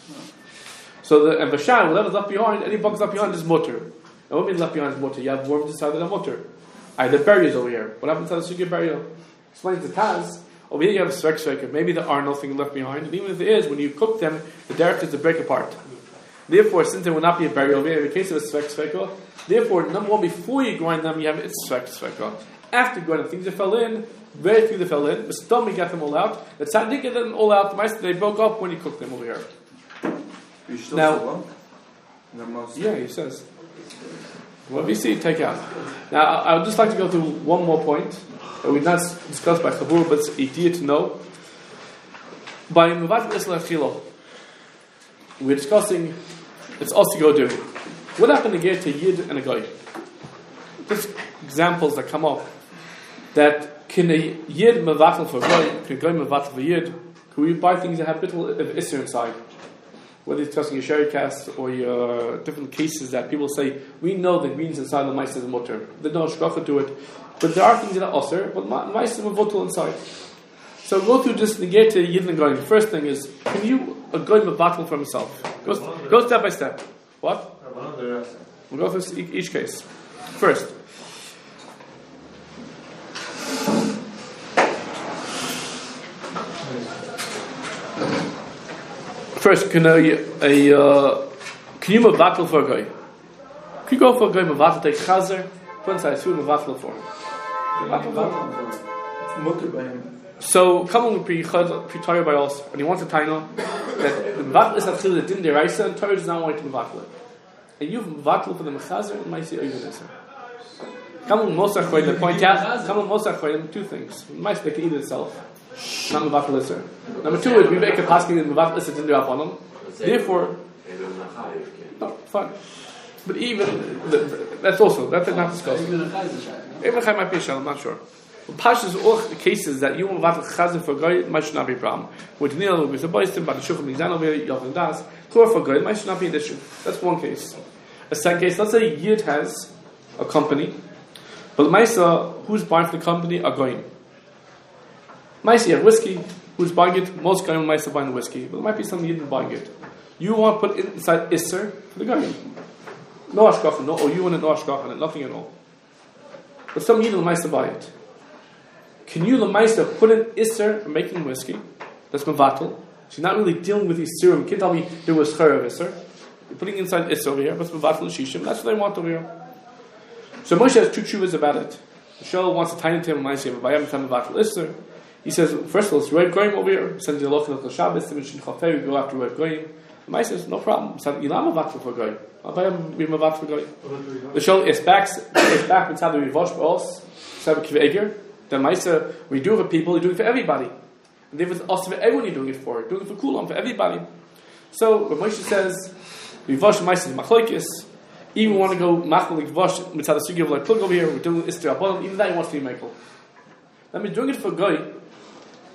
So the Vashan, whatever's left behind, any bugs left behind is mutter. And what means left behind is mutter? You have worms inside that are mutter. The berries over here. What happens to the sugi burial? Explains the Taz. Over here you have a svek, maybe there are nothing left behind, and even if there is, when you cook them, the derech is to break apart. Therefore, since there will not be a burial over here, in the case of a svek, therefore, number one, before you grind them, you have it's svek. After grinding things that fell in, very few that fell in, but still we got them all out. The tzaddik get them all out. They broke up when you cooked them over here. You still Now, yeah, he says. What we see, take out. Now, I would just like to go through one more point that we've not discussed by Chabur, but it's easier to know. By Mevat Isla Chilo, we're discussing it's also go do. What happened to get to Yid and a Goy? Just examples that come up. That can a Yid mevatel for Goy, can a Goy mevatel for Yid? Can we buy things that have little of Isser inside? Whether you're discussing your sherry cast or your different cases that people say, we know the greens inside the mice is a mutter. There's no shkacha to it. But there are things that are osir, but mice is a votel inside. So go through this negate to Yid and Goy. The first thing is, can you a Goy mevatel for himself? Go step by step. What? We'll go through each case. First, can you mevatel for a guy? Can you go for a guy mevatel, take chazer, put inside food, mevatel for him? So, come on with pre-Torah by us, and he wants a taino that the mevatel is actually the din deraisa, and Torah does not want you to mevatel it. And you've mevatel for the mechazer, and might see even this. Come on, Mosach Choyim, point out. Come on, Mosach Choyim, two things. Might make it eat itself. Not mevatel iser. Number two is we make a paskin in mevatel iser din derabanan. Therefore, no, fine. But even that's not discussed. Even Chai might be a shell, I'm not sure. But Pashas all the cases that you mevatel chazer for guy might should not be a problem. With Nil will be the boystim, but the shulchan mizan over here, Yochanan das. Klor for guy might should not be an issue. That's one case. A second case, let's say Yid has a company, but Maisa, who's buying for the company are going. Maisa, you have whiskey, who's buying it? Most guys Maisa buying the whiskey, but there might be some Yid buying it. You want to put it inside Isser for the guy. No ashkach, no, or you want it, no ashkach on it, nothing at all. But some Yid Maisa buy it. Can you, Lamaisa, put in Isser and making whiskey? That's mevatel. So you're not really dealing with these serum. You can't tell me there was chayr of Isser. You're putting inside Isser over here, but it's mevatel and shishim. That's what they want over here. So Moshe has two chuvas about it. Shaul wants to tie into him Lamaisa, but by him time mevatel Isser. He says, first of all, it's Red Goyim over here. Sends you the local Shabbos, the Mishin Chafei, we go after Red Goyim. Lamaisa says, no problem. He said, Ilam mevatel for Goyim. I'll buy him, we mevatel for Goyim. The Shaul is back inside the Rivosh for us. Sabbath Kveger. The Maisa, we do it for people, we do it for everybody. And therefore it's also for everyone you're doing it for. You're doing it for Kulam, for everybody. So, when Moshe says, we wash Maisa is Machloikis, even want to go Machloik wash, mitzad the sugi of like plug over here, we're doing Istir Abodam, even that he wants to be Michael. Let me doing it for Goy.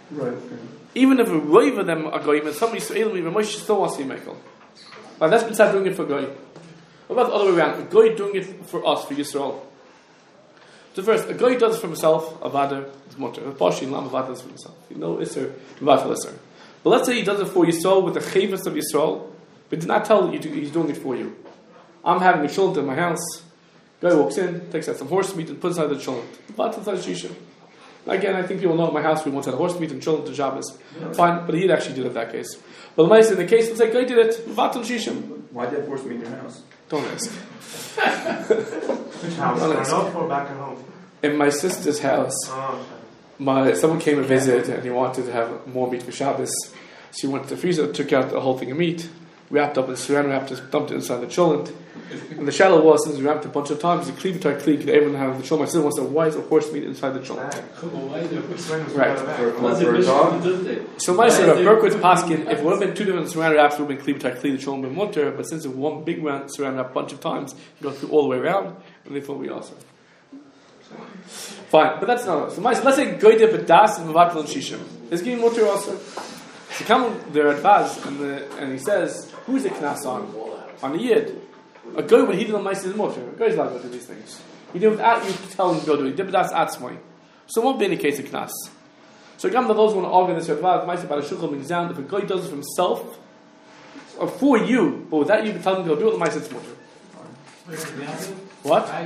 Right. Even if a roiv of them are goyim and somebody Moshe still wants to be mekel. But that's besides doing it for goy. What about the other way around? A goy doing it for us, for Yisrael. So first, a goy does it for himself, avada is mutter. A pashin lam avada does it for himself. You know, iser, avada iser. But let's say he does it for Yisrael with the chavis of Yisrael, but did not tell you he's doing it for you. I'm having a shulent in my house. Guy walks in, takes out some horse meat and puts it inside the shulent. Avada inside shisha. Again, I think people know at my house we once had horse meat and shulent to Shabbos. Fine, but he'd actually did it in that case. But the mice in the case, let's say guy did it. Avada shishim. Why do you have horse meat in your house? Don't ask. Which house? Don't ask. Not or back at home? In my sister's house, Oh, someone came to visit and he wanted to have more meat for Shabbos. She went to the freezer, took out the whole thing of meat, wrapped up in saran wrap, just dumped it inside the cholent. And the shallow was, since we wrapped it a bunch of times, the cleave to everyone have the cholent. My sister wants to know, why is a horse meat inside the cholent? Right. For a dog? So my sister, Berkowitz Paskin, if it would have been two different saran wraps, it would have been cleave to the cholent been mutter, but since it's one big round saran wrap a bunch of times, you go through all the way around, and therefore we also. Fine, but that's not us. So let's say goyde bedas and mevatel and shishim. It's giving mutter also. So come there at Vaz and he says, who's the knas on? On the yid. A guy when he did on my is mutter. A guy's allowed to do these things. He did without you tell him to go do it. He did bedas atzmai. So it won't be in the case of knas. So again, those who want to argue this at Vaz, might say about a shulchan being down. If a guy does it for himself or for you, but without you telling him to go do it, the mice it's mutter. What?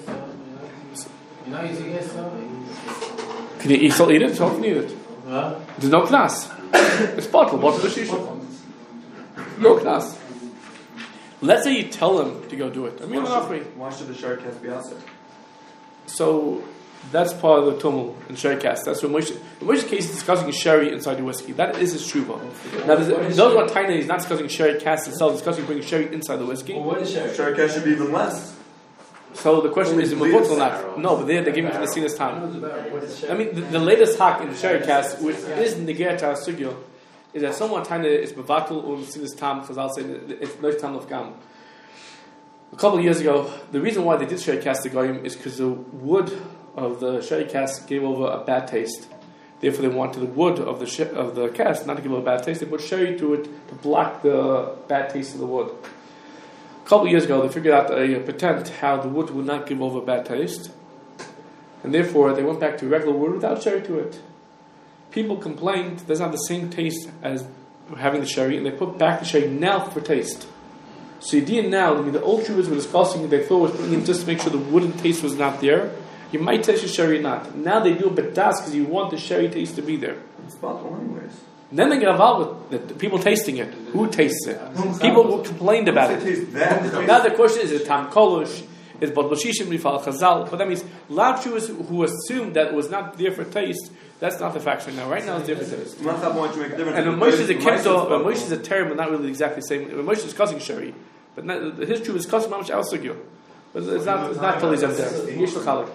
Can you still eat it? So can you eat it? There's no knas. It's bottle the shisha. No knas. Let's say you tell him to go do it. Why should the shark cast be outside? So that's part of the tumul in sherry cast. That's what Moshe. In Moshe's case, he's discussing sherry inside the whiskey. That is his tshuva. Now, those what Taina is not discussing sherry cast itself. Discussing bringing sherry inside the whiskey. Well, what is sherry? Shark cast should be even less. So the question is, Only or not? No, but they're giving it to the sinus time. I mean, the latest hack in the sherry cast, which is negir to our sugya, is that someone Taina is bevatul or sinus tam because I'll say it's no tam of gam. A couple of years ago, the reason why they did sherry cast the goyim is because the wood of the sherry cast gave over a bad taste. Therefore, they wanted the wood of the cast not to give over a bad taste. They put sherry to it to block the bad taste of the wood. A couple of years ago, they figured out a patent how the wood would not give over a bad taste, and therefore they went back to regular wood without sherry to it. People complained there's not the same taste as having the sherry, and they put back the sherry now for taste. So you did now, the old Jews were discussing, they thought was putting in just to make sure the wooden taste was not there. You might taste the sherry or not. Now they do a bedas because you want the sherry taste to be there. It's bottle anyways. And then they get involved with the people tasting it. Who tastes it? People who complained about it. Now the question is tam kolosh, is but bashishim rifal chazal. But that means a lot of Jews who assumed that it was not there for taste. That's not the fact right now. Right now it's there for taste. I'm not that going to make a difference. And when Moshe is a kemto, when Moshe is a term, but not really exactly the same. When Moshe is discussing sherry, but not, his Jew is discussing how much else to give. But it's not totally them there. It's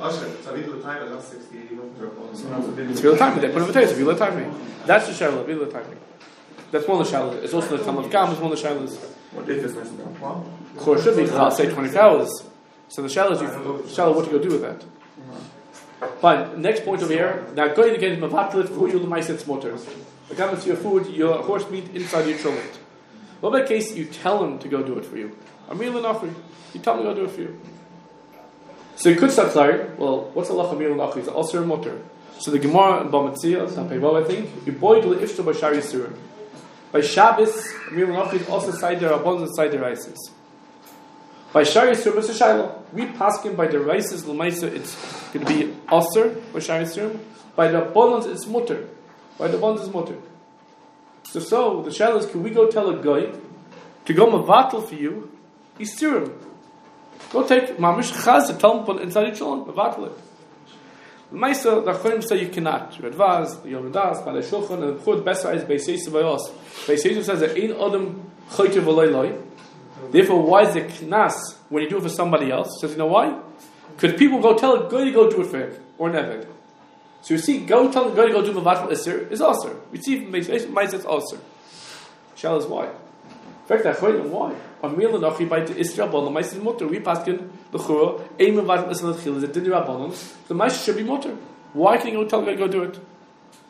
real time. They put it for taste. Real time. That's the shallow. Real time. That's one of the shallows. It's also the time of gam. It's one of the shallows. What if it's messing up? Of course, should be. I'll say 24 hours. So the shallows, shallow. What do you go do with that? Fine. Next point over here. Now, going to get him a vatlet for you, the mice and smoters. The gam is your food, your horse meat inside your cholet. What about the case you tell him to go do it for you? I'm real enough. You tell him to go do it for you. So you could start clear. Well, what's Allah Amir al It's also a motor. So the Gemara in Bamatzia, I think, you boil the ifshto by Shari Surim. By Shabbos, Amir al is also side their abundant side their rices. By Shari Surim, it's a Shiloh. We paskin by the rices, Lamaisa, it's going to be Aser by Shari Surim. By the abundance, it's mutter. By the abundance, it's mutter. So the Shiloh is, can we go tell a guy to go mavatal for you? He's Surim. Go take mamish chaz to tell him put inside each one, mavatal it. The Maisa, the Cholim say you cannot. You advise, the Yom Das, Balei Shulchan, and the Chud Besra is Beis Yosef Vayos. Beis Yosef says that Ein Adam Choyte V'Loi Loi. Therefore, why is the knas when you do it for somebody else? He says, you know why? Because people go tell a guy to go do it for him, or an Eved. So you see, go tell a guy to go do Mavatal Isser is Aser. We see from Beis Yosef, Maisa it's Aser. Shal is why. In fact, I Cholim, why? On Mir L'Nachi by the Isra Rabbanon, Maisa is Mutter. We paskin L'Chura, Ein Mavatal Isser L'Chil is a Din Rabbanon. The Maisa should be Mutter. Why can you go tell a guy to go do it?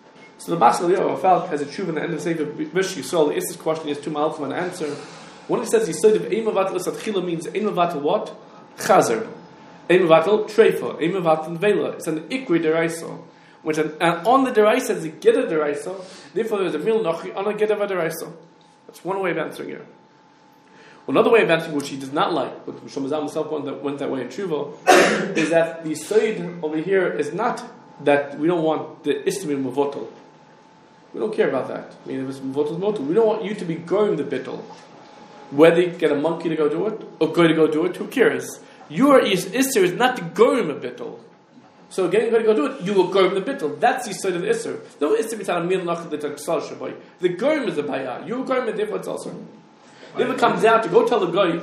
So the Bas Eliyahu Falk has a truth in the end of the Sefer Vish Yisrael. The Issa's question is 2 Malachim and answer. When he says Yisoid of Ein Mevatel L'Satchila means Ein Mevatel what? Chazer. Ein Mevatel Treifa. Ein Mevatel Vela. It's an Ikri Deraisa. Which and on the Deraisa is a Geda Deraisa. Therefore there is a Mil Nochi on a Geda Deraisa. That's one way of answering here. Another way of answering, which he does not like, but Shlomo Zalman himself went that way in Tshuva, is that the Yisoid over here is not that we don't want the Istamim Mavotel. We don't care about that. I mean, if it's Mavotel, Mavotel. We don't want you to be going the Bittel. Whether you get a monkey to go do it, or go to go do it, who cares? Your Isser is not to go in the Bittel. So getting go to go do it, you will go in the Bittel. That's the side of the Isser. No Isser is a meal nach the Tzal Shabai. The Gorim is the Bayah. You will go in the difference also. If it comes out to go tell the guy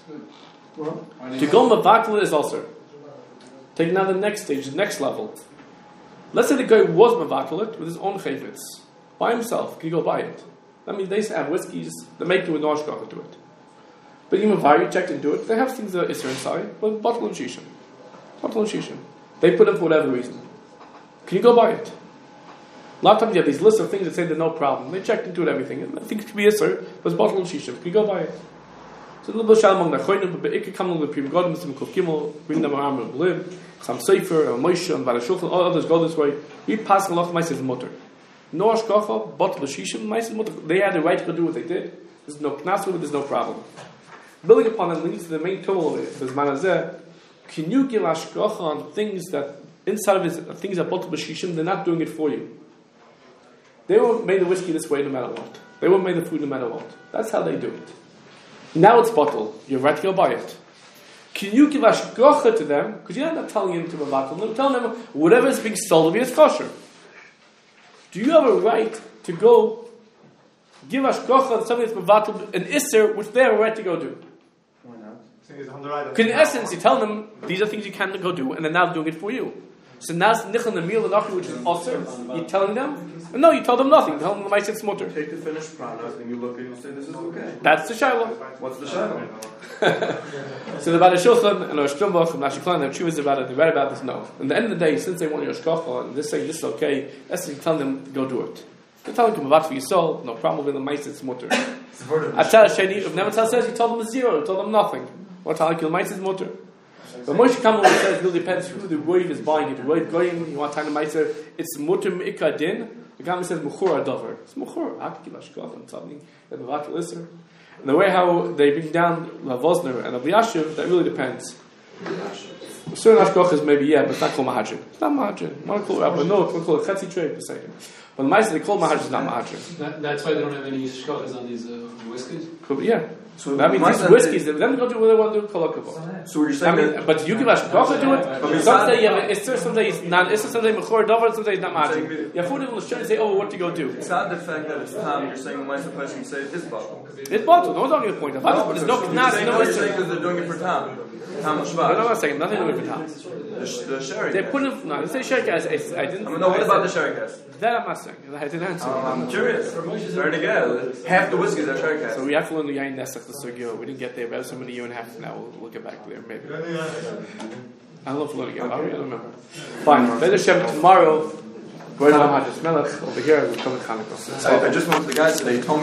to go Mavatal is also. Taking now the next stage, the next level. Let's say the guy was Mavatal it with his own chayvitz. By himself, can you go buy it? I mean, they used to have whiskies, they make do with Noshkach to it. But even if you checked into it, they have things that are Isser inside, but bottle and shishim. Bottle and shishim. They put them for whatever reason. Can you go buy it? A lot of times you have these lists of things that say there's no problem. They checked into it, everything. And I think it could be Isser, but it's bottle and shishim. Can you go buy it? So a little bit shalom among the choinim, but it come along with Prim Godim, Sim Kuf Gimel, bring them around and live. Some Sefer, and Moshe, and Barashulchan, all others go this way. We pass a lot of Maises Mutter. No Ashkacha, bottle Shishim, Maises Mutter. They had the right to do what they did. There's no knas with it, there's no problem. Building upon that leads to the main tool of it. There's Manazeh. Can you give Ashkacha on things that, inside of it, things that bottle Shishim, they're not doing it for you. They were made the whiskey this way no matter what. They were made the food no matter what. That's how they do it. Now it's bottle. You're right to go buy it. Can you give ashgacha to them? Because you're not telling them to be bottle. You're telling them whatever is being sold is kosher. Do you have a right to go give ashgacha to something that's bottle an isser, which they have a right to go do? Why not? Because in essence, you tell them these are things you can go do, and they're now doing it for you. So now it's nichel the meal and which is osir. You're telling them? No, you tell them nothing. Tell them the ma'aseh smutter. Take the finished product and you look and you say this is okay. That's the shiloh. What's the shiloh? So the Bada Shulchan and Rosh Shlomo and Nashiklan, they have chuvas about it. They read about this. No. At the end of the day, since they want your shkacha and they're saying this is okay, that's what you tell them to go do it. They tell them come about for your soul. No problem with the ma'aseh smutter. Atar Sheni, if Nevitzal says you told them zero, you told them nothing. What tell you the ma'aseh smutter? But Moshe Kamal says it really depends who the roiv is buying it. The roiv goyim, you want time to ma'aseh, it's mutter me'ikar din. The Gamma says Mukhur Adover. It's Mukhur. Hakil Ashkach and something that Mavatul Isser. And the way how they bring down Lavosner and Abiyashiv, that really depends. Certain Ashkach is maybe but it's not called Mahajin. It's not Mahajin. Want to call it Rabbi? No, it's called Chetzi Trey per se. But the Maisa they call Mahajin is not Mahajin. That's why they don't have any shkochas on these whiskeys? Yeah. So that means these whiskeys, then go do what they want to do, kolokabo. So you're saying but you give Ashkach to do it. Some say it's some day it's not. It's some day Mechor Dover. Some day it's not Mahajin. You have food in the and say, oh, what to go do? it's not the fact that it's Tom. You're saying the Ma'aseh person say it is bottle. It's bottle. No one's arguing the point. There's no knas, no you're saying because they're doing it for Tom. Tom No, Shvat. I'm not saying nothing to do with Tom. The sherry. They put it. No, they say sherry gas. I didn't. No, what about the sherry cast? That I'm not saying. I didn't answer. I'm curious. Very again. Half the whiskeys are sherry cast. So we have to learn the Yain Nesach the Sugyo. We didn't get there. About somebody a year and a half now. We'll get back there maybe. I don't know if we'll learn again. I don't remember. Fine. Better Shem tomorrow. We're not Hajjus Melech over here. We're coming Chanukah. I just went to the guys today. He told me.